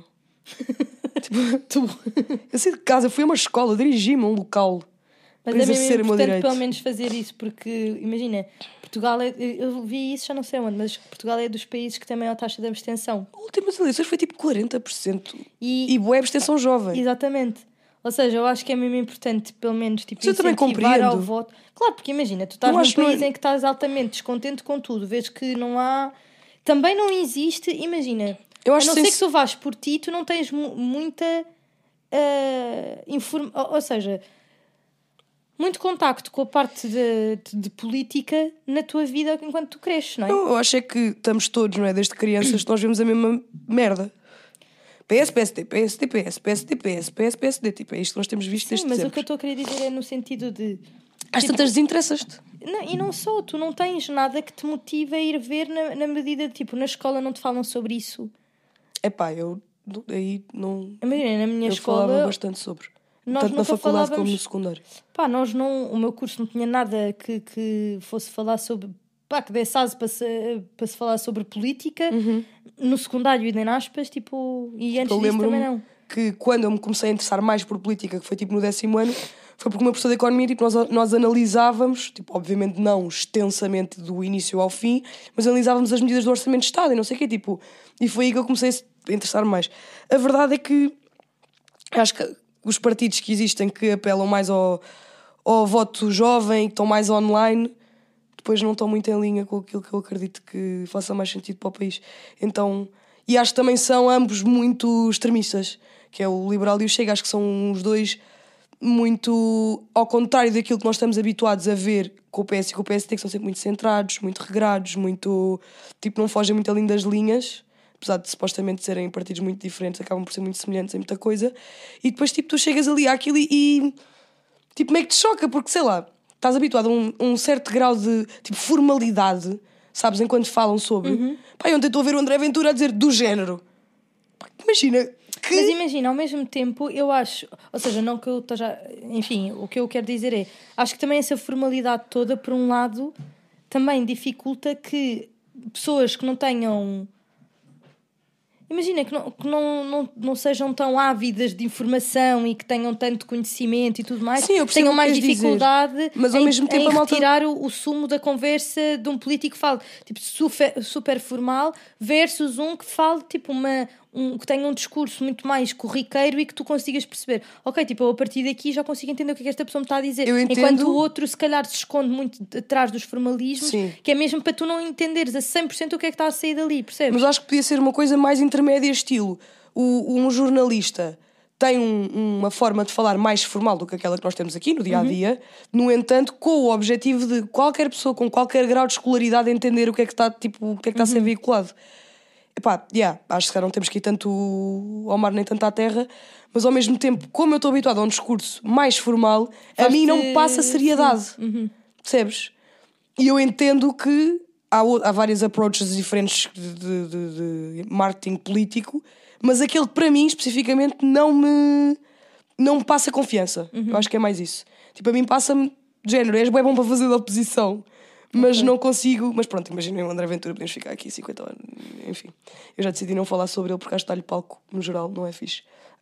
Tipo, eu saí de casa, fui a uma escola, dirigi-me a um local. Mas para é mesmo exercer o meu importante direito. pelo menos fazer isso, porque, imagina, Portugal é... Eu vi isso, já não sei onde, mas Portugal é dos países que tem a maior taxa de abstenção. As últimas eleições foi tipo 40%. E E boa abstenção jovem. exatamente. Ou seja, eu acho que é mesmo importante, pelo menos, tipo, Mas eu também incentivar ao compreendo. voto. Claro, porque imagina, tu estás Eu num acho que não país é- em que estás altamente descontente com tudo, vês que não há... Também não existe, imagina, Eu a acho não que ser que tu vás por ti, tu não tens muita... Ou seja, muito contacto com a parte de política na tua vida enquanto tu cresces, não é? Eu acho é que estamos todos, não é? Desde crianças nós vemos a mesma merda. PS, PSD, PSD, PS, PSD, PS, PS, PSD. Tipo, é isto que nós temos visto Sim, desde mas o sempre. que eu estou a querer dizer é no sentido de... Às tantas desinteressas-te. Não, e não só, tu não tens nada que te motive a ir ver na medida de, tipo, na escola não te falam sobre isso. Epá, eu aí não... Imagina, na minha Eu escola... falava bastante sobre. Nós Tanto na nunca faculdade como falávamos... no secundário. Pá, nós não... O meu curso não tinha nada que fosse falar sobre... Pá, que desse aso para se falar sobre política. No secundário e nem aspas, tipo... E antes Eu disso também lembro-me não. que quando eu me comecei a interessar mais por política, que foi tipo no 10º ano, foi porque o meu professor de economia, tipo, nós analisávamos, tipo, obviamente não extensamente do início ao fim, mas analisávamos as medidas do Orçamento de Estado e não sei o quê, tipo, e foi aí que eu comecei a interessar-me mais. A verdade é que acho que os partidos que existem que apelam mais ao voto jovem, que estão mais online, depois não estão muito em linha com aquilo que eu acredito que faça mais sentido para o país. Então, e acho que também são ambos muito extremistas, que é o Liberal e o Chega. Acho que são os dois muito ao contrário daquilo que nós estamos habituados a ver com o PS e com o PSD, que são sempre muito centrados, muito regrados, muito, tipo, não fogem muito além das linhas, apesar de supostamente serem partidos muito diferentes, acabam por ser muito semelhantes em muita coisa. E depois, tipo, tu chegas ali àquilo e tipo, meio que te choca, porque, sei lá, estás habituado a um certo grau de, tipo, formalidade, sabes, enquanto falam sobre. Pá, ontem estou a ver o André Ventura a dizer do género. Pá, imagina que... Mas imagina, ao mesmo tempo, eu acho... Ou seja, não que eu esteja... Enfim, o que eu quero dizer é... Acho que também essa formalidade toda, por um lado, também dificulta que pessoas que não tenham... Imagina que não sejam tão ávidas de informação e que tenham tanto conhecimento e tudo mais, Sim, eu percebo tenham o que mais queres dizer. dificuldade Mas ao mesmo tempo em a malta... retirar o sumo da conversa de um político que fale tipo, super formal versus um que fale tipo que tenha um discurso muito mais corriqueiro e que tu consigas perceber, ok, tipo, eu a partir daqui já consigo entender o que é que esta pessoa me está a dizer. Eu entendo... Enquanto o outro se calhar se esconde muito atrás dos formalismos. Sim. Que é mesmo para tu não entenderes a 100% o que é que está a sair dali, percebes? Mas acho que podia ser uma coisa mais intermédia, estilo um jornalista tem uma forma de falar mais formal do que aquela que nós temos aqui no dia-a-dia, no entanto, com o objetivo de qualquer pessoa com qualquer grau de escolaridade entender o que é que está, tipo, o que é que está a ser veiculado. Epá, acho que se calhar não temos que ir tanto ao mar nem tanto à terra, mas ao mesmo tempo, como eu estou habituado a um discurso mais formal, a mim não me passa seriedade. Percebes? E eu entendo que há várias approaches diferentes de marketing político, mas aquele que para mim especificamente não me passa confiança. Eu acho que é mais isso. Tipo, a mim passa-me de género, és bem bom para fazer da oposição, mas não consigo. Mas pronto, imaginem o André Ventura, podemos ficar aqui 50 anos. Enfim, eu já decidi não falar sobre ele porque acho que dar-lhe palco no geral não é fixe.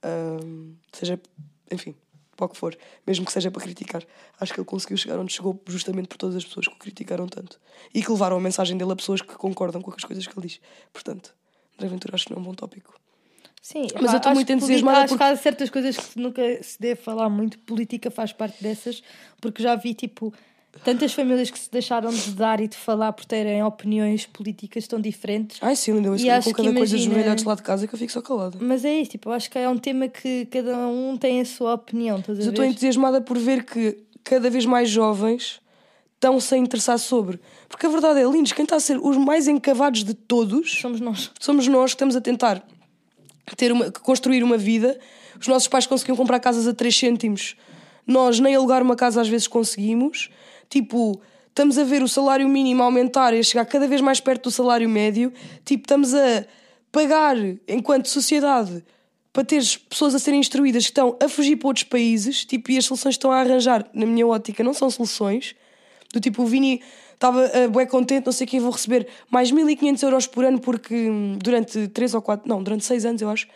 Seja, enfim, para o que for, mesmo que seja para criticar. Acho que ele conseguiu chegar onde chegou justamente por todas as pessoas que o criticaram tanto e que levaram a mensagem dele a pessoas que concordam com as coisas que ele diz. Portanto, André Ventura acho que não é um bom tópico. Sim, mas eu estou muito entusiasmada acho que há certas coisas que nunca se deve falar muito. Política faz parte dessas, porque já vi tipo tantas famílias que se deixaram de dar e de falar por terem opiniões políticas tão diferentes. Ai sim, Linda, eu com cada coisa esmerilhados lá de casa que eu fico só calada. Mas é isso, tipo, eu acho que é um tema que cada um tem a sua opinião. Mas eu estou entusiasmada por ver que cada vez mais jovens estão-se a interessar sobre. Porque a verdade é, lindos, quem está a ser os mais encavados de todos somos nós. Somos nós que estamos a tentar construir uma vida. Os nossos pais conseguiam comprar casas a 3 cêntimos. Nós nem alugar uma casa às vezes conseguimos. Tipo, estamos a ver o salário mínimo aumentar e a chegar cada vez mais perto do salário médio. Tipo, estamos a pagar, enquanto sociedade, para ter pessoas a serem instruídas que estão a fugir para outros países. Tipo, e as soluções que estão a arranjar, na minha ótica, não são soluções. Do tipo, o Vini estava bué contente, não sei o que, vou receber mais 1.500 euros por ano porque durante 6 anos, eu acho,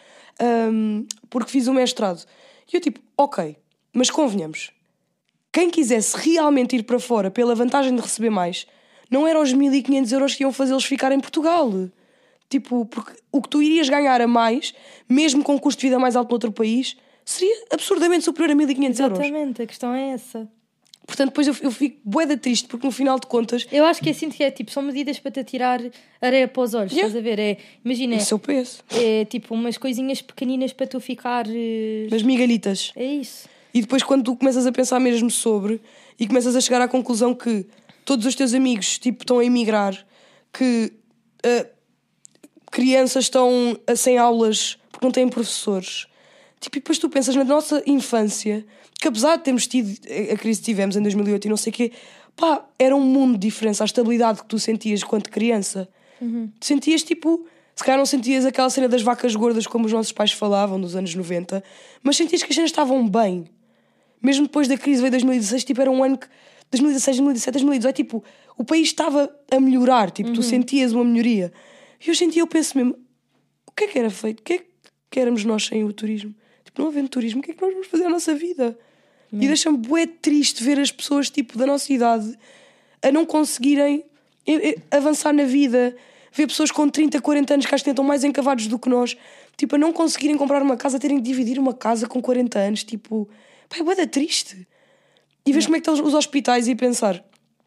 porque fiz o mestrado. E eu tipo, ok, mas convenhamos, quem quisesse realmente ir para fora pela vantagem de receber mais, não eram os 1.500 euros que iam fazê-los ficar em Portugal. Tipo, porque o que tu irias ganhar a mais, mesmo com um custo de vida mais alto noutro país, seria absurdamente superior a 1.500 euros. Exatamente, a questão é essa. Portanto, depois eu fico bué da triste, porque no final de contas... Eu acho que assim que é, tipo, são medidas para te tirar areia para os olhos, estás a ver? Imagina... Isso é o PS. É tipo umas coisinhas pequeninas para tu ficar... Umas migalhitas. É isso. E depois quando tu começas a pensar mesmo sobre, e começas a chegar à conclusão que todos os teus amigos, tipo, estão a emigrar, que crianças estão sem aulas porque não têm professores... Tipo, e depois tu pensas na nossa infância, que apesar de termos tido a crise que tivemos em 2008 e não sei o quê, pá, era um mundo de diferença. A estabilidade que tu sentias quando criança. Tu sentias tipo, se calhar não sentias aquela cena das vacas gordas como os nossos pais falavam nos anos 90, mas sentias que as cenas estavam bem. Mesmo depois da crise veio 2016, tipo, era um ano que 2016, 2017, 2018, tipo, o país estava a melhorar, tipo, tu sentias uma melhoria. E hoje em dia eu penso mesmo, o que é que era feito? O que é que éramos nós sem o turismo? Tipo, não havendo turismo, o que é que nós vamos fazer à nossa vida? E deixa-me bué triste ver as pessoas, tipo, da nossa idade a não conseguirem avançar na vida. Ver pessoas com 30, 40 anos que acho que estão mais encavados do que nós, tipo, a não conseguirem comprar uma casa, a terem que dividir uma casa com 40 anos, tipo, pá, é bué da triste. E vês como é que estão os hospitais e pensar,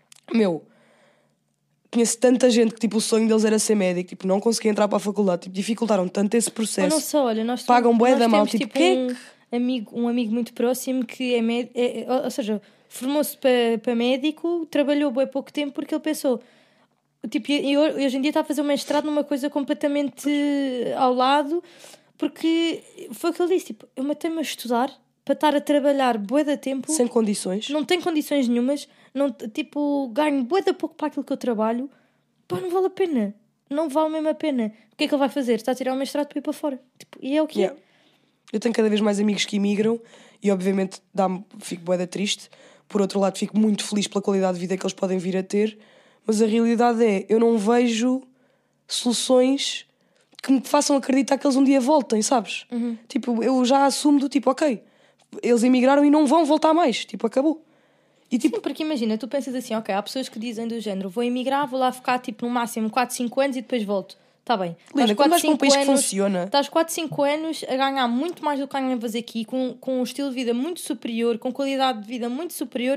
conheço tanta gente que tipo, o sonho deles era ser médico, tipo, não conseguia entrar para a faculdade, tipo, dificultaram tanto esse processo. Não só, olha, nós pagam bué da mal, tipo um amigo muito próximo que é médico, ou seja, formou-se para médico, trabalhou bué pouco tempo porque ele pensou, tipo, e hoje em dia está a fazer um mestrado numa coisa completamente ao lado, porque foi o que ele disse, tipo, eu matei-me a estudar para estar a trabalhar bué da tempo. Sem condições. Não tem condições nenhumas, não, tipo, ganho bué da pouco para aquilo que eu trabalho, pá, não vale a pena. Não vale mesmo a pena. O que é que ele vai fazer? Está a tirar o mestrado para ir para fora. Tipo, e é o que é. Eu tenho cada vez mais amigos que imigram e obviamente fico bué da triste. Por outro lado, fico muito feliz pela qualidade de vida que eles podem vir a ter. Mas a realidade é, eu não vejo soluções que me façam acreditar que eles um dia voltem, sabes? Tipo, eu já assumo do tipo, ok, eles emigraram e não vão voltar mais. Tipo, acabou. E, tipo... Sim, porque imagina, tu pensas assim, ok, há pessoas que dizem do género, vou emigrar, vou lá ficar tipo no máximo 4, 5 anos e depois volto. Está bem. Lina, quando vais para um país que funciona... Estás 4, 5 anos a ganhar muito mais do que ganhas aqui, com um estilo de vida muito superior, com qualidade de vida muito superior.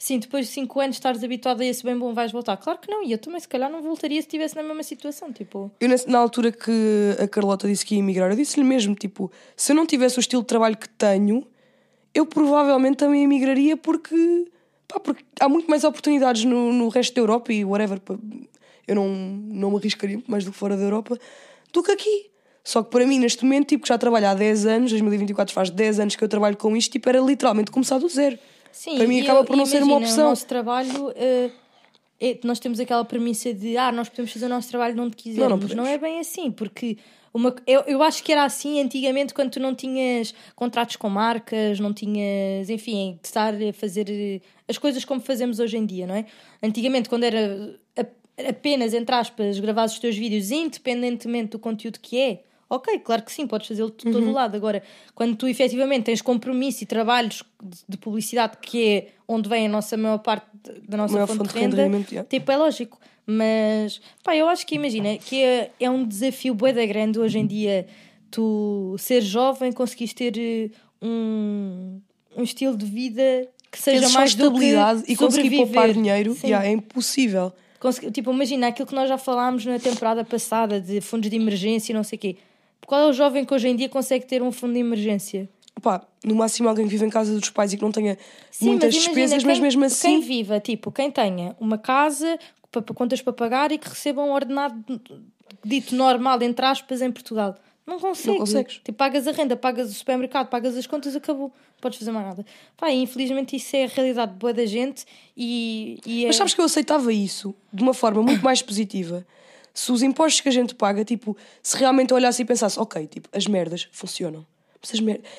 sim, depois de 5 anos estares habituado a esse bem bom, vais voltar. Claro que não, e eu também se calhar não voltaria se estivesse na mesma situação, tipo... Eu, na altura que a Carlota disse que ia emigrar, eu disse-lhe mesmo, tipo, se eu não tivesse o estilo de trabalho que tenho, eu provavelmente também emigraria porque há muito mais oportunidades no resto da Europa e whatever. Eu não me arriscaria mais do que fora da Europa do que aqui. Só que para mim, neste momento, tipo, já trabalho há 10 anos, 2024 faz 10 anos que eu trabalho com isto, tipo, era literalmente começar do zero. Sim, para mim acaba por não ser uma opção. O nosso trabalho, nós temos aquela premissa de nós podemos fazer o nosso trabalho de onde quisermos. Não é bem assim, porque eu acho que era assim antigamente quando tu não tinhas contratos com marcas, não tinhas, enfim, de estar a fazer as coisas como fazemos hoje em dia, não é? Antigamente, quando era apenas, entre aspas, gravares os teus vídeos independentemente do conteúdo que é, ok, claro que sim, podes fazê-lo de todo lado. Agora, quando tu efetivamente tens compromisso e trabalhos de publicidade, que é onde vem a nossa maior parte da nossa fonte de renda, tipo, é lógico. Mas, eu acho que imagina, que é um desafio bué da grande hoje em dia tu ser jovem, conseguires ter um estilo de vida que seja mais estabilidade do que e conseguir poupar dinheiro, é impossível. Tipo, imagina aquilo que nós já falámos na temporada passada de fundos de emergência e não sei o quê. Qual é o jovem que hoje em dia consegue ter um fundo de emergência? No máximo alguém que vive em casa dos pais e que não tenha muitas despesas, mas mesmo assim... Quem viva, tipo, quem tenha uma casa, contas para pagar e que receba um ordenado dito normal, entre aspas, em Portugal. Não consegues. Tipo, pagas a renda, pagas o supermercado, pagas as contas, acabou. Não podes fazer mais nada. Infelizmente isso é a realidade boa da gente Mas sabes que eu aceitava isso de uma forma muito mais positiva se os impostos que a gente paga, tipo, se realmente eu olhasse e pensasse, ok, tipo, as merdas funcionam. Mas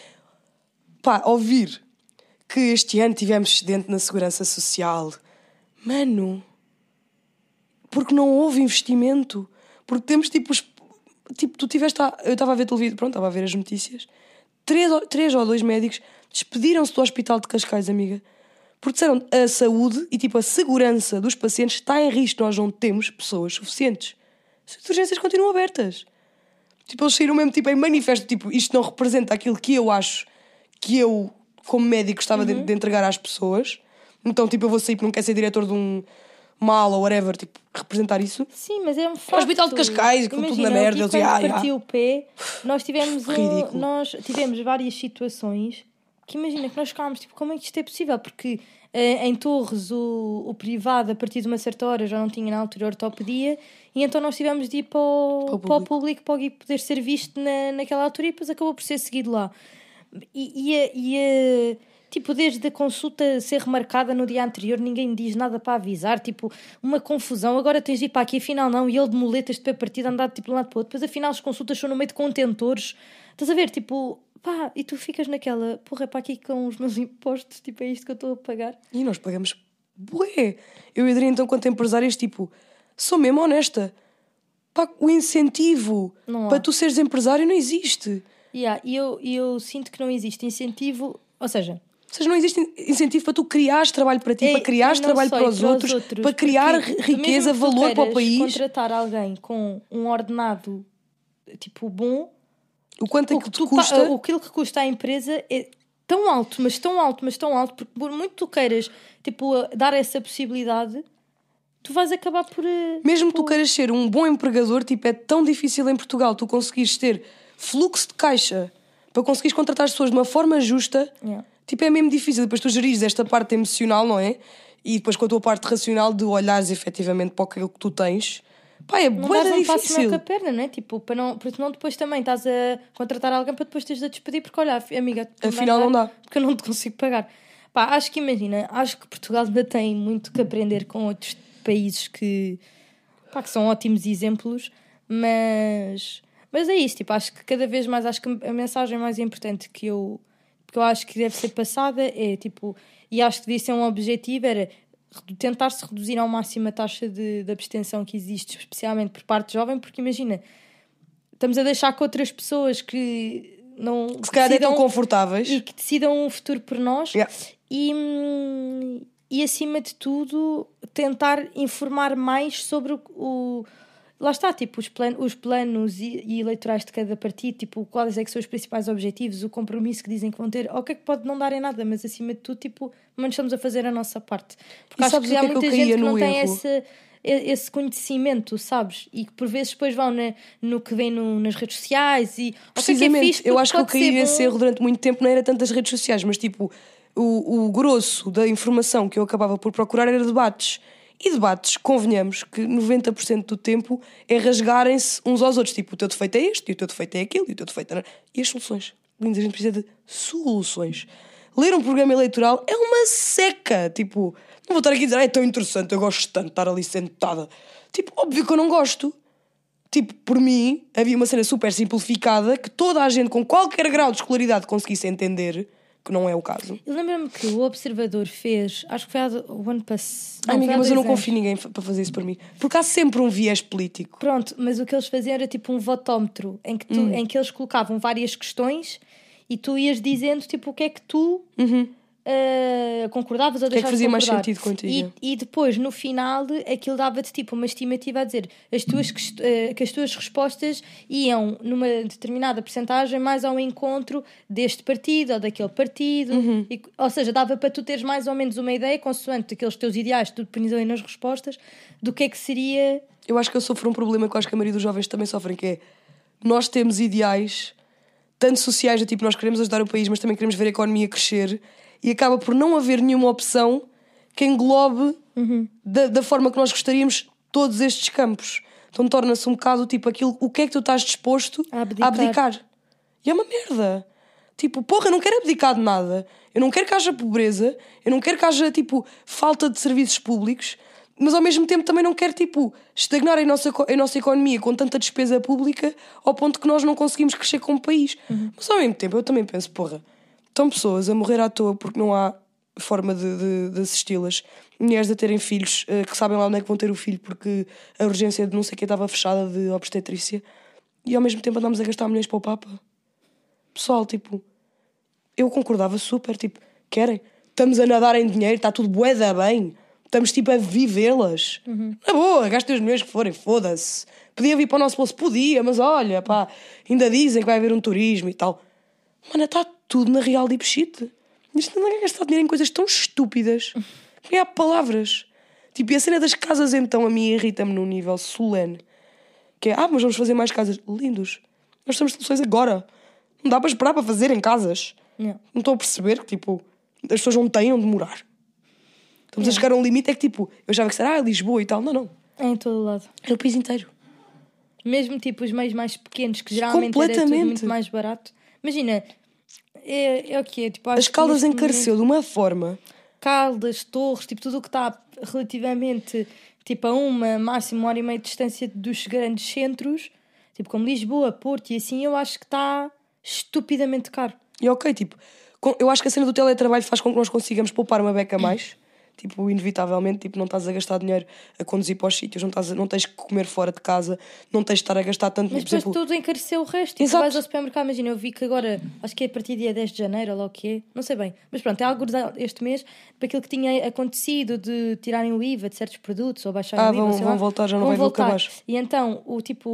ouvir que este ano tivemos excedente na segurança social, mano, porque não houve investimento, porque temos tipo tu tiveste eu estava a ver televisão, pronto, estava a ver as notícias, 3 ou 2 médicos despediram-se do hospital de Cascais, amiga, porque disseram a saúde e tipo a segurança dos pacientes está em risco, nós não temos pessoas suficientes, as urgências continuam abertas. Tipo, eles saíram mesmo tipo, em manifesto, tipo, isto não representa aquilo que eu acho que eu, como médico, gostava de entregar às pessoas. Então, tipo, eu vou sair porque não quero ser diretor de uma aula ou whatever, tipo, representar isso. Sim, mas é um facto. O Hospital de Cascais, com tudo na merda. Quando partiu o pé, nós tivemos várias situações que imagina que nós ficámos, tipo, como é que isto é possível? Porque em Torres o privado, a partir de uma certa hora, já não tinha na altura ortopedia, e então nós tivemos de ir para o público para poder ser visto naquela altura, e depois acabou por ser seguido lá. Tipo, desde a consulta ser remarcada no dia anterior, ninguém diz nada para avisar, tipo, uma confusão, agora tens de ir para aqui, afinal não, e ele de muletas de pé partido, andar tipo de um lado para o outro, depois afinal as consultas são no meio de contentores, estás a ver, tipo, e tu ficas naquela, porra, é para aqui com os meus impostos, tipo, é isto que eu estou a pagar. E nós pagamos, bué, eu e Adri, então, quanto empresários, tipo, sou mesmo honesta, o incentivo para tu seres empresário não existe. E eu sinto que não existe incentivo, ou seja, não existe incentivo para tu criares trabalho para ti, para criares trabalho para os outros, para criar riqueza, valor para o país. Contratar alguém com um ordenado tipo bom, o quanto é que te custa? Aquilo que custa à empresa é tão alto, mas tão alto, porque por muito tu queiras tipo, dar essa possibilidade, tu vais acabar por... Mesmo que tu queiras ser um bom empregador, tipo, é tão difícil em Portugal tu conseguires ter fluxo de caixa para conseguires contratar as pessoas de uma forma justa. Tipo, é mesmo difícil. Depois tu gerires esta parte emocional, não é? E depois com a tua parte racional de olhares efetivamente para aquilo que tu tens. É bué difícil. Não passo com a perna, não é? Tipo, porque não depois também estás a contratar alguém para depois teres de despedir porque, olha, amiga, afinal não dá. Porque eu não te consigo pagar. Acho que Portugal ainda tem muito que aprender com outros países que são ótimos exemplos, mas é isso, tipo, acho que cada vez mais, acho que a mensagem mais importante que eu acho que deve ser passada é, tipo, e acho que devia ser um objetivo, era tentar-se reduzir ao máximo a taxa de abstenção que existe, especialmente por parte jovem, porque imagina, estamos a deixar que outras pessoas que não... Que se calhar estão confortáveis. E que decidam um futuro por nós. E acima de tudo, tentar informar mais sobre lá está, tipo, os planos e eleitorais de cada partido, tipo, quais é que são os principais objetivos, o compromisso que dizem que vão ter, ok, que pode não dar em nada, mas acima de tudo, tipo, menos estamos a fazer a nossa parte. Porque E acho sabes que o há que é que eu muita caía gente que não no tem erro? esse conhecimento, sabes? E que por vezes depois vão no que vem nas redes sociais e... Precisamente, eu acho que eu caí nesse ser erro durante muito tempo, não era tanto as redes sociais, mas tipo, o grosso da informação que eu acabava por procurar era debates. E debates, convenhamos, que 90% do tempo é rasgarem-se uns aos outros. Tipo, o teu defeito é este, e o teu defeito é aquilo, e o teu defeito é... E as soluções? Lindos, a gente precisa de soluções. Ler um programa eleitoral é uma seca. Tipo, não vou estar aqui a dizer, é tão interessante, eu gosto tanto de estar ali sentada. Tipo, óbvio que eu não gosto. Tipo, por mim, havia uma cena super simplificada que toda a gente com qualquer grau de escolaridade conseguisse entender, que não é o caso. Eu lembro-me que o Observador fez, acho que foi o ano passado. Ai, amiga, foi há mas eu não 2 anos. confio em ninguém para fazer isso para mim. Porque há sempre um viés político. Pronto, mas o que eles faziam era tipo um votómetro em que, em que eles colocavam várias questões e tu ias dizendo tipo o que é que tu concordavas ou O que é que deixavas fazia de mais concordar. sentido contigo? E depois, no final, aquilo dava-te tipo uma estimativa a dizer que as tuas respostas iam numa determinada percentagem mais ao encontro deste partido ou daquele partido. Ou seja, dava para tu teres mais ou menos uma ideia, consoante aqueles teus ideais, tu definias ali nas respostas, do que é que seria... Eu acho que eu sofro um problema que eu acho que a maioria dos jovens também sofrem, que é, nós temos ideais, tanto sociais, de tipo, nós queremos ajudar o país, mas também queremos ver a economia crescer, e acaba por não haver nenhuma opção que englobe da forma que nós gostaríamos todos estes campos. Então torna-se um bocado tipo aquilo, o que é que tu estás disposto A a abdicar. abdicar? E é uma merda. Tipo, porra, eu não quero abdicar de nada. Eu não quero que haja pobreza, eu não quero que haja tipo falta de serviços públicos, mas ao mesmo tempo também não quero tipo estagnar a nossa economia com tanta despesa pública ao ponto que nós não conseguimos crescer como país. Mas ao mesmo tempo eu também penso, porra, estão pessoas a morrer à toa porque não há forma de assisti-las, mulheres a terem filhos que sabem lá onde é que vão ter o filho porque a urgência de não sei quem estava fechada de obstetrícia, e ao mesmo tempo andamos a gastar milhões para o Papa. Pessoal, tipo, eu concordava super, tipo, querem? Estamos a nadar em dinheiro, está tudo bué da bem, estamos tipo a vivê-las. Na boa, gastem os milhões que forem, foda-se. Podia vir para o nosso bolso? Podia, mas olha, pá, ainda dizem que vai haver um turismo e tal. Mano, está tudo na real deep shit. Isto não é gastar dinheiro em coisas tão estúpidas. Nem há palavras. Tipo, e a cena das casas então a mim irrita-me num nível solene. Que é, mas vamos fazer mais casas. Lindos. Nós temos soluções agora. Não dá para esperar para fazer em casas. Não. Não estou a perceber que, tipo, as pessoas não têm onde morar. Estamos a chegar a um limite, é que, tipo, eu achava que era Lisboa e tal. Não. É em todo o lado. É no país inteiro. Mesmo tipo os meios mais pequenos, que geralmente era tudo Completamente. muito mais barato. Imagina, é o que é. Tipo, acho As que Caldas neste encareceu de uma forma. momento, Caldas, Torres, tipo tudo o que está relativamente tipo, a uma, máximo 1h30 de distância dos grandes centros, tipo como Lisboa, Porto e assim, eu acho que está estupidamente caro. E ok, tipo, eu acho que a cena do teletrabalho faz com que nós consigamos poupar uma beca a mais. Tipo, inevitavelmente, tipo, não estás a gastar dinheiro a conduzir para os sítios, não tens que comer fora de casa, não tens de estar a gastar tanto... Mas por depois exemplo, tudo encareceu o resto. Tipo, Exato. vais ao supermercado, imagina, eu vi que agora, acho que é a partir do dia 10 de janeiro, ou lá o que é, não sei bem. Mas pronto, é algo este mês, para aquilo que tinha acontecido de tirarem o IVA de certos produtos, ou baixarem o IVA, vão sei lá, voltar, já não vão vai haver o voltar. cabaz. E então,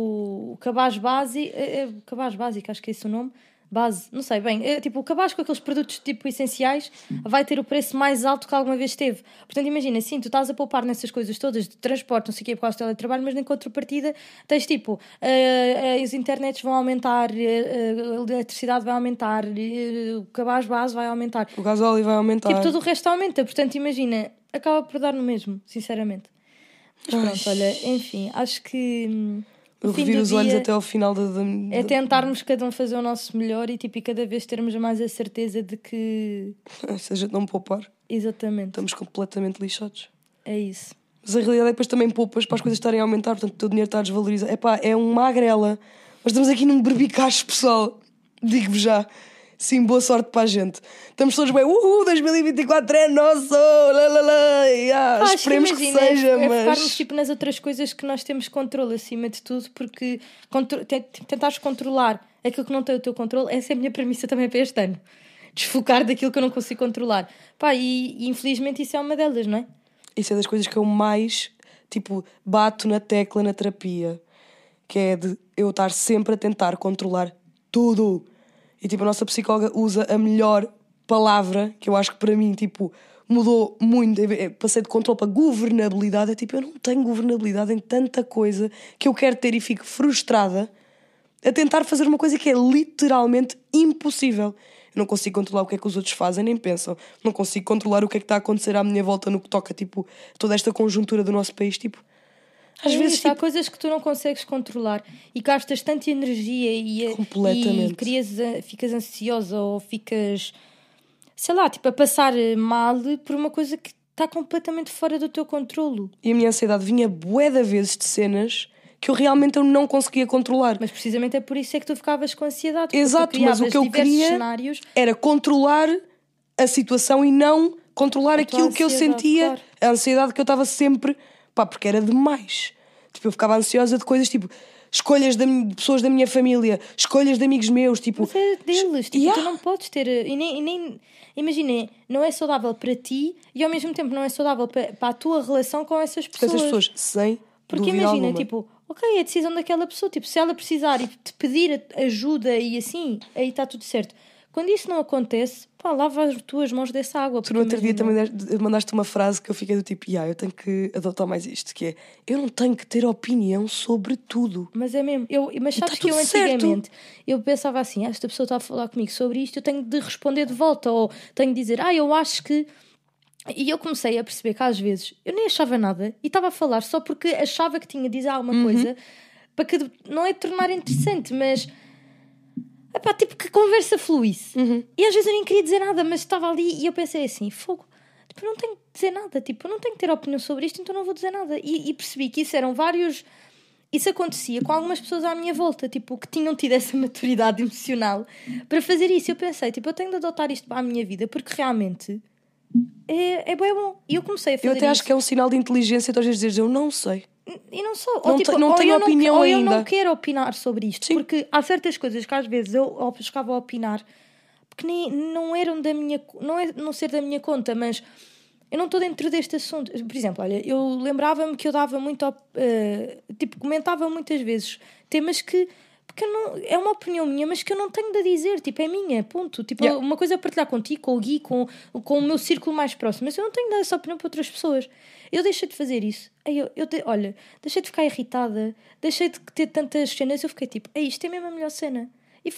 o cabaz básico, cabaz básico, acho que é esse o nome, base, não sei bem, tipo o cabaz com aqueles produtos tipo essenciais vai ter o preço mais alto que alguma vez teve. Portanto, imagina, sim, tu estás a poupar nessas coisas todas de transporte, não sei o que, por causa do teletrabalho, mas em contrapartida tens tipo as internets vão aumentar, a eletricidade vai aumentar, o cabaz base vai aumentar, O gasóleo vai aumentar. tipo tudo o resto aumenta. Portanto, imagina, acaba por dar no mesmo, sinceramente. Mas pronto, olha, enfim, acho que Eu o fim reviro do os olhos dia até ao final é tentarmos cada um fazer o nosso melhor e, tipo, e cada vez termos mais a certeza de que... Se a gente não poupar, Exatamente, estamos completamente lixados. é isso. Mas a realidade é que depois também poupas para as coisas estarem a aumentar, portanto o teu dinheiro está a desvalorizar. Epá, é uma agrela. Mas estamos aqui num berbicacho, pessoal. Digo-vos já. Sim, boa sorte para a gente. Estamos todos bem. 2024 é nosso! Acho Esperemos que imagina, seja, é mas... focarmos tipo, nas outras coisas que nós temos controle acima de tudo, porque tentares controlar aquilo que não tem o teu controle, essa é a minha premissa também para este ano. Desfocar daquilo que eu não consigo controlar. Pá, e infelizmente isso é uma delas, não é? Isso é das coisas que eu mais, tipo, bato na tecla na terapia. Que é de eu estar sempre a tentar controlar tudo. E, tipo, a nossa psicóloga usa a melhor palavra, que eu acho que para mim, tipo, mudou muito. Passei de controle para governabilidade. É tipo, eu não tenho governabilidade em tanta coisa que eu quero ter e fico frustrada a tentar fazer uma coisa que é literalmente impossível. Eu não consigo controlar o que é que os outros fazem nem pensam. Não consigo controlar o que é que está a acontecer à minha volta no que toca, tipo, toda esta conjuntura do nosso país, tipo... Às vezes, há coisas que tu não consegues controlar e gastas tanta energia e ficas ansiosa ou ficas, sei lá, tipo, a passar mal por uma coisa que está completamente fora do teu controlo. E a minha ansiedade vinha bué de vezes de cenas que eu realmente não conseguia controlar. Mas precisamente é por isso é que tu ficavas com ansiedade. Exato, mas o que eu queria era controlar a situação e não controlar aquilo que eu sentia, claro. A ansiedade que eu estava sempre, porque era demais. Tipo, eu ficava ansiosa de coisas tipo escolhas de pessoas da minha família, escolhas de amigos meus, tipo... Mas é deles, tipo, tu não podes ter... E nem imagina, não é saudável para ti e ao mesmo tempo não é saudável para a tua relação com essas pessoas. Com essas pessoas, sem porque dúvida imagina, alguma. tipo, ok, é a decisão daquela pessoa, tipo, se ela precisar e te pedir ajuda e assim, aí está tudo certo. Quando isso não acontece, lava as tuas mãos dessa água. Tu no outro dia também mandaste uma frase que eu fiquei do tipo, eu tenho que adotar mais isto, que é, eu não tenho que ter opinião sobre tudo. Mas é mesmo, mas sabes que eu antigamente, eu pensava assim, esta pessoa está a falar comigo sobre isto, eu tenho de responder de volta, ou tenho de dizer, eu acho que... E eu comecei a perceber que às vezes eu nem achava nada e estava a falar só porque achava que tinha de dizer alguma coisa para que não é tornar interessante, mas tipo que a conversa fluísse. E às vezes eu nem queria dizer nada, mas estava ali e eu pensei assim, fogo, tipo, eu não tenho de dizer nada, tipo, eu não tenho que ter opinião sobre isto, então não vou dizer nada. E percebi que isso acontecia com algumas pessoas à minha volta, tipo, que tinham tido essa maturidade emocional para fazer isso. Eu pensei, tipo, eu tenho de adotar isto para a minha vida porque realmente é bem bom. E eu comecei a fazer isso. Eu até acho que é um sinal de inteligência tu às vezes dizes, eu não sei. E não sou. Não tenho opinião ainda. Ou eu não quero opinar sobre isto. Sim. Porque há certas coisas que às vezes eu chegava a opinar porque não eram da minha... Não ser da minha conta, mas eu não estou dentro deste assunto. Por exemplo, olha, eu lembrava-me que eu dava muito... comentava muitas vezes temas que... Porque é uma opinião minha, mas que eu não tenho de dizer, tipo, é minha, ponto. Tipo, uma coisa é partilhar contigo, com o Gui, com o meu círculo mais próximo, mas eu não tenho de dar essa opinião para outras pessoas. Eu deixei de fazer isso. Olha, deixei de ficar irritada, deixei de ter tantas cenas, eu fiquei tipo, isto é mesmo a melhor cena.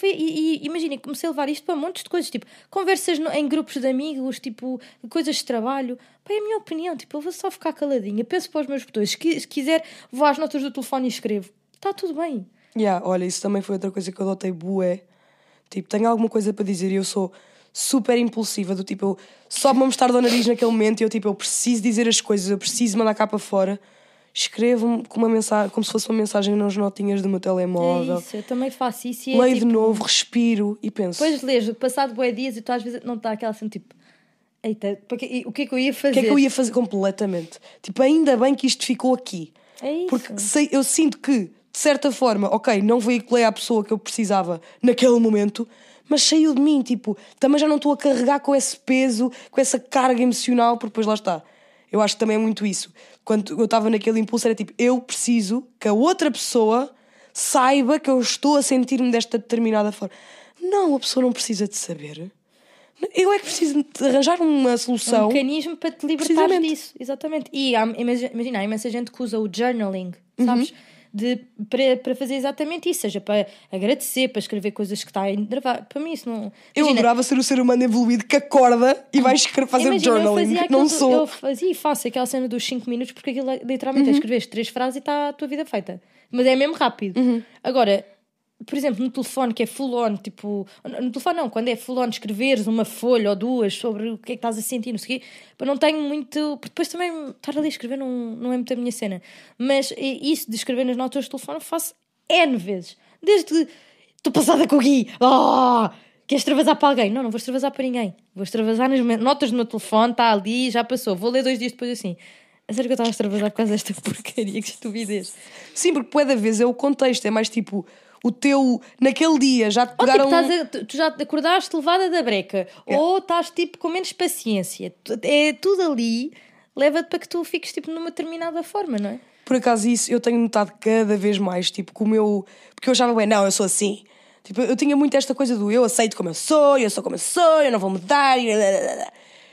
E imagina, comecei a levar isto para montes de coisas, tipo, conversas em grupos de amigos, tipo, coisas de trabalho. É a minha opinião, tipo, eu vou só ficar caladinha, penso para os meus botões, se quiser, vou às notas do telefone e escrevo. Está tudo bem. Olha, isso também foi outra coisa que eu adotei bué. Tipo, tenho alguma coisa para dizer e eu sou super impulsiva, do tipo, eu sobe-me a mostarda do nariz naquele momento e eu preciso dizer as coisas, eu preciso mandar cá para fora. Escrevo-me com uma mensagem, como se fosse uma mensagem nas notinhas do meu telemóvel. É isso, eu também faço isso. Leio de novo, respiro e penso. Depois lês, passado bué dias e tu às vezes não está aquela assim, tipo, eita, o que é que eu ia fazer? O que é que eu ia fazer completamente? Tipo, ainda bem que isto ficou aqui. É isso. Porque eu sinto que de certa forma, ok, não veiculei à pessoa que eu precisava naquele momento, mas saiu de mim, tipo, também já não estou a carregar com esse peso, com essa carga emocional, porque depois lá está. Eu acho que também é muito isso. Quando eu estava naquele impulso era tipo, eu preciso que a outra pessoa saiba que eu estou a sentir-me desta determinada forma. Não, a pessoa não precisa de saber. Eu é que preciso de arranjar uma solução. Um mecanismo para te libertar disso. Exatamente. E imagina, há imensa gente que usa o journaling, sabes? Para fazer exatamente isso, seja para agradecer, para escrever coisas que está a enervar. Para mim isso não... Eu adorava ser o ser humano evoluído que acorda e vai fazer journaling. Não sou. Eu fazia e faço aquela cena dos 5 minutos porque aquilo literalmente é escrever 3 frases e está a tua vida feita. Mas é mesmo rápido. Agora, por exemplo, no telefone que é full on, tipo... No telefone não, quando é full on escreveres uma folha ou duas sobre o que é que estás a sentir, não sei o quê, não tenho muito... Porque depois também estar ali a escrever não é muito a minha cena. Mas isso de escrever nas notas do telefone eu faço N vezes. Desde que estou passada com o Gui. Queres extravasar para alguém? Não vou extravasar para ninguém. Vou extravasar nas notas do meu telefone, está ali, já passou. Vou ler 2 dias depois assim... É sério que eu estava a extravasar por causa desta porcaria, que estupidez. Sim, porque pode haver, é o contexto, é mais tipo... O teu, naquele dia, já te pegaram... Tipo, tu já te acordaste levada da breca. Ou estás, tipo, com menos paciência. É tudo ali, leva-te para que tu fiques, tipo, numa determinada forma, não é? Por acaso isso eu tenho notado cada vez mais, tipo, com o meu... Porque eu achava, eu sou assim. Tipo, eu tinha muito esta coisa do eu aceito como eu sou como eu sou, eu não vou mudar.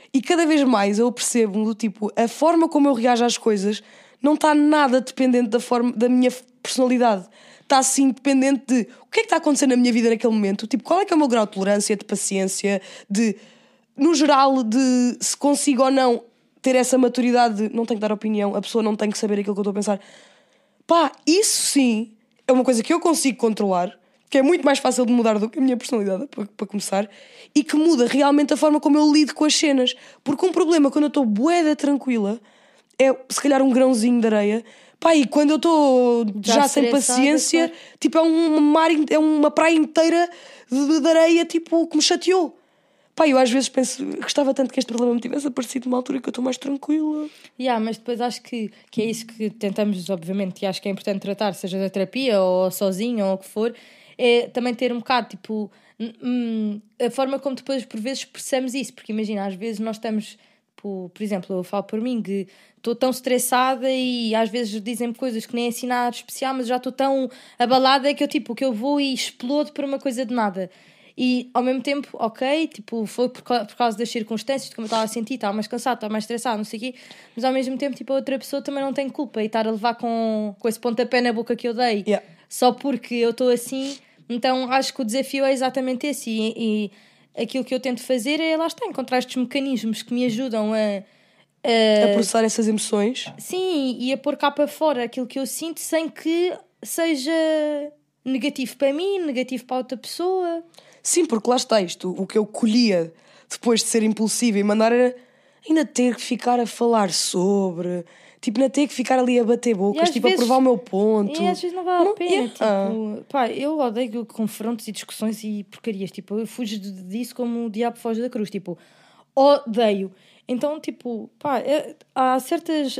E cada vez mais eu percebo do tipo, a forma como eu reajo às coisas não está nada dependente da minha personalidade. Está sim dependente de o que é que está acontecendo na minha vida naquele momento. Tipo, qual é que é o meu grau de tolerância, de paciência, no geral, de se consigo ou não ter essa maturidade de não tenho que dar opinião, a pessoa não tem que saber aquilo que eu estou a pensar. Pá, isso sim é uma coisa que eu consigo controlar, que é muito mais fácil de mudar do que a minha personalidade, para começar, e que muda realmente a forma como eu lido com as cenas. Porque um problema, quando eu estou bué da tranquila, é se calhar um grãozinho de areia. Pá, e quando eu estou já sem paciência, claro. Tipo, é uma praia inteira de areia, tipo, que me chateou. Pá, eu às vezes penso, gostava tanto que este problema me tivesse aparecido numa altura que eu estou mais tranquila. Mas depois acho que é isso que tentamos, obviamente, e acho que é importante tratar, seja da terapia ou sozinho ou o que for, é também ter um bocado, tipo, a forma como depois por vezes expressamos isso, porque imagina, às vezes nós estamos, por exemplo, eu falo por mim, que estou tão estressada e às vezes dizem-me coisas que nem é assim nada especial, mas já estou tão abalada que eu vou e explodo por uma coisa de nada. E ao mesmo tempo, ok, tipo, foi por causa das circunstâncias, de como eu estava a sentir, estava mais cansada, estava mais estressada, não sei o quê, mas ao mesmo tempo, tipo, a outra pessoa também não tem culpa e estar a levar com esse pontapé na boca que eu dei, só porque eu estou assim. Então acho que o desafio é exatamente esse, e aquilo que eu tento fazer é, lá está, encontrar estes mecanismos que me ajudam a processar essas emoções. Sim, e a pôr cá para fora aquilo que eu sinto sem que seja negativo para mim, negativo para outra pessoa. Sim, porque lá está isto. O que eu colhia depois de ser impulsiva e mandar era ainda ter que ficar a falar sobre, tipo, ainda ter que ficar ali a bater bocas, tipo, vezes, a provar o meu ponto. E às vezes não vale a pena. Tipo, pá, eu odeio confrontos e discussões e porcarias. Tipo, eu fujo disso como o diabo foge da cruz. Tipo, odeio. Então, tipo, pá, há certas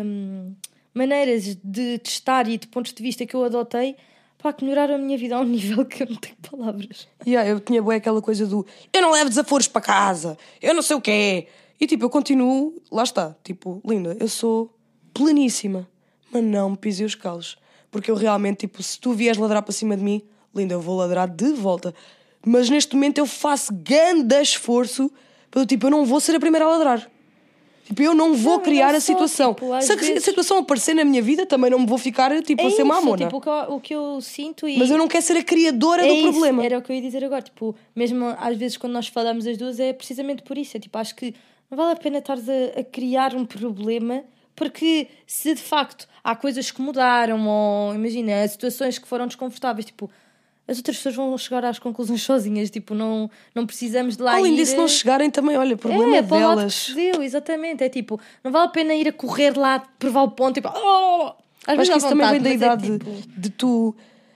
maneiras de testar e de pontos de vista que eu adotei, pá, que melhoraram a minha vida a um nível que eu não tenho palavras. Eu tinha bué aquela coisa do eu não levo desaforos para casa, eu não sei o que é. E tipo, eu continuo, lá está, tipo, linda, eu sou pleníssima, mas não me pisei os calos. Porque eu realmente, tipo, se tu vieres ladrar para cima de mim, linda, eu vou ladrar de volta. Mas neste momento eu faço grande esforço para, tipo, eu não vou ser a primeira a ladrar. Tipo, eu não vou criar a situação. Tipo, se a situação aparecer na minha vida, também não me vou ficar, tipo, a ser uma amona. Tipo, o que eu sinto Mas eu não quero ser a criadora do problema. Era o que eu ia dizer agora. Tipo, mesmo às vezes quando nós falamos as duas, é precisamente por isso. É tipo, acho que não vale a pena estares a criar um problema, porque se de facto há coisas que mudaram, ou imagina, situações que foram desconfortáveis, tipo, as outras pessoas vão chegar às conclusões sozinhas, tipo, não precisamos de lá além ir... disso, não chegarem também, olha, o problema é delas. Exatamente, é tipo, não vale a pena ir a correr lá, provar o ponto, tipo... Acho que isso também vem da idade de tu...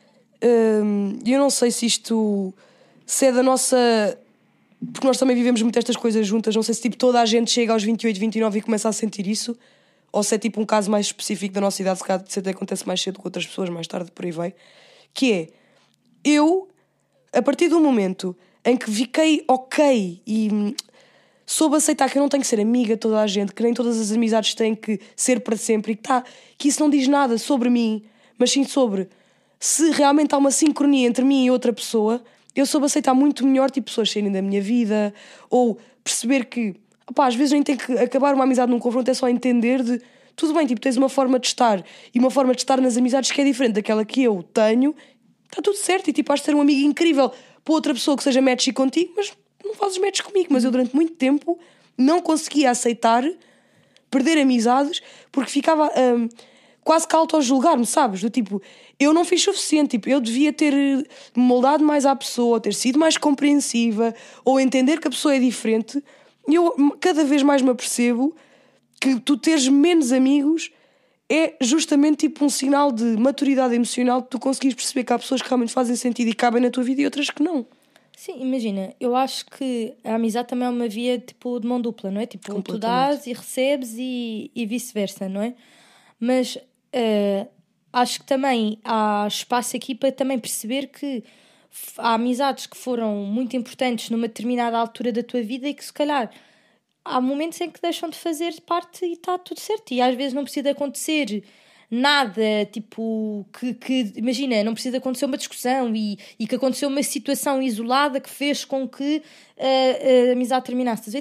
eu não sei se isto... Se é da nossa... Porque nós também vivemos muito estas coisas juntas, não sei se tipo toda a gente chega aos 28, 29 e começa a sentir isso, ou se é tipo um caso mais específico da nossa idade, se até acontece mais cedo com outras pessoas, mais tarde por aí vai, que é... Eu, a partir do momento em que fiquei ok e soube aceitar que eu não tenho que ser amiga de toda a gente, que nem todas as amizades têm que ser para sempre, e que isso não diz nada sobre mim, mas sim sobre se realmente há uma sincronia entre mim e outra pessoa, eu soube aceitar muito melhor tipo pessoas saírem da minha vida, ou perceber que às vezes nem tem que acabar uma amizade num confronto, é só entender de tudo bem, tipo, tens uma forma de estar e uma forma de estar nas amizades que é diferente daquela que eu tenho. Está tudo certo e tipo, has de ser um amigo incrível para outra pessoa que seja matchy contigo, mas não fazes match comigo. Mas eu durante muito tempo não conseguia aceitar perder amizades porque ficava quase que auto-julgar-me, sabes? Do tipo, eu não fiz suficiente, tipo, eu devia ter moldado mais à pessoa, ter sido mais compreensiva ou entender que a pessoa é diferente. E eu cada vez mais me apercebo que tu teres menos amigos é justamente tipo um sinal de maturidade emocional, de tu conseguires perceber que há pessoas que realmente fazem sentido e cabem na tua vida e outras que não. Sim, imagina, eu acho que a amizade também é uma via tipo de mão dupla, não é? Tipo, tu dás e recebes e vice-versa, não é? Mas acho que também há espaço aqui para também perceber que há amizades que foram muito importantes numa determinada altura da tua vida e que se calhar há momentos em que deixam de fazer parte e está tudo certo. E às vezes não precisa acontecer nada, tipo, que imagina, não precisa acontecer uma discussão e que aconteceu uma situação isolada que fez com que a amizade terminasse. Tipo,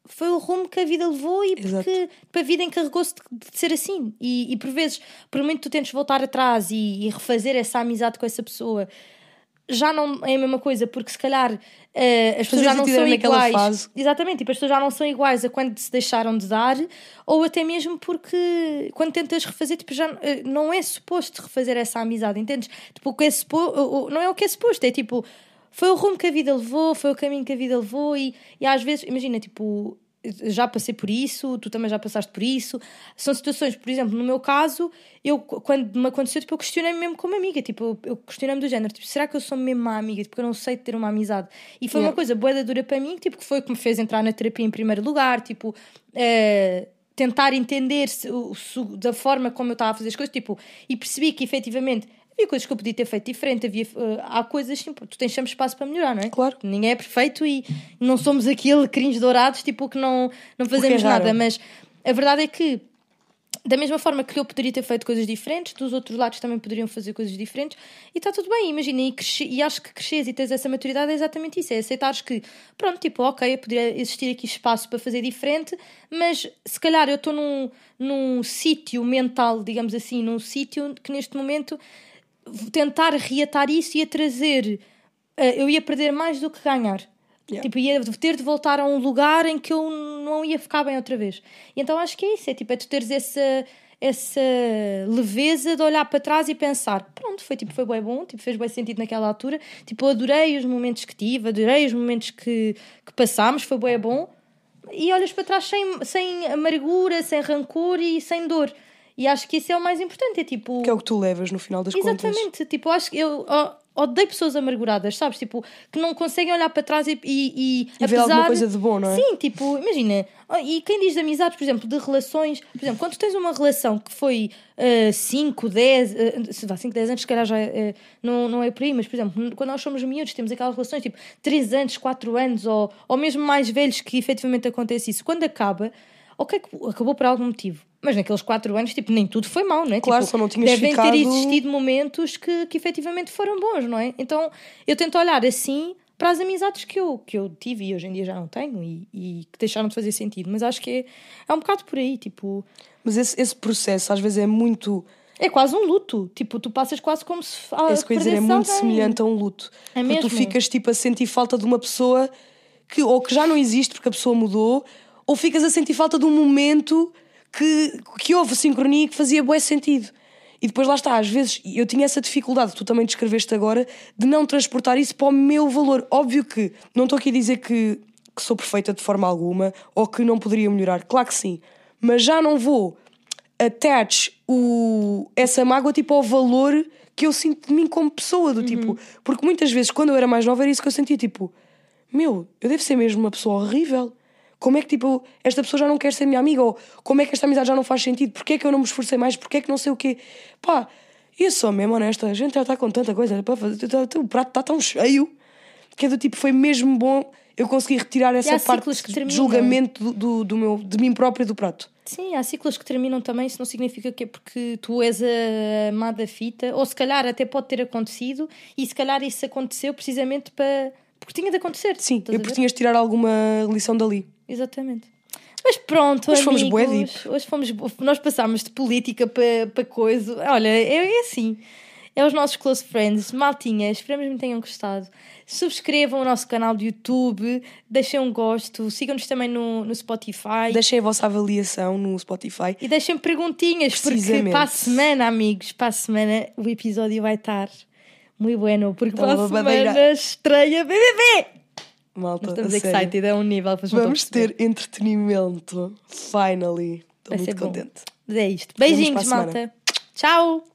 foi o rumo que a vida levou e porque a vida encarregou-se de ser assim. E por vezes, por muito que tu tentes voltar atrás e refazer essa amizade com essa pessoa, já não é a mesma coisa, porque se calhar as pessoas já não são iguais. Fase. Exatamente, tipo, as pessoas já não são iguais a quando se deixaram de dar, ou até mesmo porque quando tentas refazer, tipo, já não é suposto refazer essa amizade, entendes? Tipo, o que é suposto, não é o que é suposto, é tipo, foi o rumo que a vida levou, foi o caminho que a vida levou, e às vezes, imagina, tipo, já passei por isso, tu também já passaste por isso. São situações, por exemplo, no meu caso, quando me aconteceu, tipo, eu questionei-me mesmo como amiga, tipo, eu questionei-me do género, tipo, será que eu sou mesmo uma amiga? Porque eu não sei ter uma amizade. E foi uma coisa bué da dura para mim, tipo, que foi o que me fez entrar na terapia em primeiro lugar, tipo, tentar entender da forma como eu estava a fazer as coisas, tipo, e percebi que efetivamente havia coisas que eu podia ter feito diferente, há coisas, tipo, tu tens sempre espaço para melhorar, não é? Claro. Ninguém é perfeito e não somos aquele crins dourados, tipo, que não fazemos nada, mas a verdade é que da mesma forma que eu poderia ter feito coisas diferentes, dos outros lados também poderiam fazer coisas diferentes, e está tudo bem, imagina, e acho que cresces e tens essa maturidade é exatamente isso, é aceitares que, pronto, tipo, ok, poderia existir aqui espaço para fazer diferente, mas se calhar eu estou num sítio mental, digamos assim, num sítio que neste momento tentar reatar isso ia trazer, eu ia perder mais do que ganhar. Tipo, ia ter de voltar a um lugar em que eu não ia ficar bem outra vez. E então acho que é isso, é tu teres essa leveza de olhar para trás e pensar, pronto, foi bem bom, tipo, fez bem sentido naquela altura, tipo, eu adorei os momentos que tive, adorei os momentos que passámos, foi bem bom, e olhas para trás sem amargura, sem rancor e sem dor. E acho que isso é o mais importante, é tipo... Que é o que tu levas no final das contas. Exatamente, tipo, acho que eu odeio pessoas amarguradas, sabes? Tipo, que não conseguem olhar para trás e ver alguma coisa de bom, não é? Sim, tipo, imagina, e quem diz de amizades, por exemplo, de relações, por exemplo, quando tu tens uma relação que foi 5, 10 anos, se calhar já não é por aí, mas, por exemplo, quando nós somos miúdos, temos aquelas relações, tipo, 3 anos, 4 anos, ou mesmo mais velhos, que efetivamente acontece isso. Quando acaba, ok, acabou por algum motivo. Mas naqueles 4 anos, tipo, nem tudo foi mau, não é? Claro, tipo, só não tinhas devem ficado... ter existido momentos que efetivamente foram bons, não é? Então, eu tento olhar assim para as amizades que eu tive e hoje em dia já não tenho e que deixaram de fazer sentido. Mas acho que é um bocado por aí, tipo... Mas esse processo às vezes é muito... É quase um luto. Tipo, tu passas quase como se... Esse coisa é muito semelhante a um luto. É porque mesmo? tu ficas, tipo, a sentir falta de uma pessoa que ou que já não existe porque a pessoa mudou, ou ficas a sentir falta de um momento... Que houve sincronia que fazia bué sentido. E depois lá está, às vezes eu tinha essa dificuldade que tu também descreveste agora de não transportar isso para o meu valor. Óbvio que não estou aqui a dizer que sou perfeita de forma alguma ou que não poderia melhorar, claro que sim, mas já não vou attach essa mágoa tipo ao valor que eu sinto de mim como pessoa, do tipo, porque muitas vezes quando eu era mais nova era isso que eu sentia, tipo, eu devo ser mesmo uma pessoa horrível. Como é que, tipo, esta pessoa já não quer ser minha amiga? Ou como é que esta amizade já não faz sentido? Porquê é que eu não me esforcei mais? Porquê é que não sei o quê? Pá, eu sou mesmo honesta. A gente já está com tanta coisa para fazer. O prato está tão cheio que é do tipo, foi mesmo bom eu conseguir retirar essa parte de julgamento de mim própria do prato. Sim, há ciclos que terminam também. Isso não significa que é porque tu és a amada fita. Ou se calhar até pode ter acontecido. E se calhar isso aconteceu precisamente porque tinha de acontecer. Sim, porque tinhas de tirar alguma lição dali. Exatamente. Mas pronto, hoje amigos, fomos bué deep. Nós passámos de política para coisa. Olha, é assim. É os nossos close friends. Maltinha, esperamos que me tenham gostado. Subscrevam o nosso canal do YouTube, deixem um gosto, sigam-nos também no Spotify. Deixem a vossa avaliação no Spotify. E deixem perguntinhas, porque para a semana, amigos, para a semana o episódio vai estar muito bueno, porque para a semana estreia BBB! Malta, estamos excited, é um nível. Vamos ter entretenimento. Finally. Estou muito contente. Mas é isto. Beijinhos, malta. Tchau!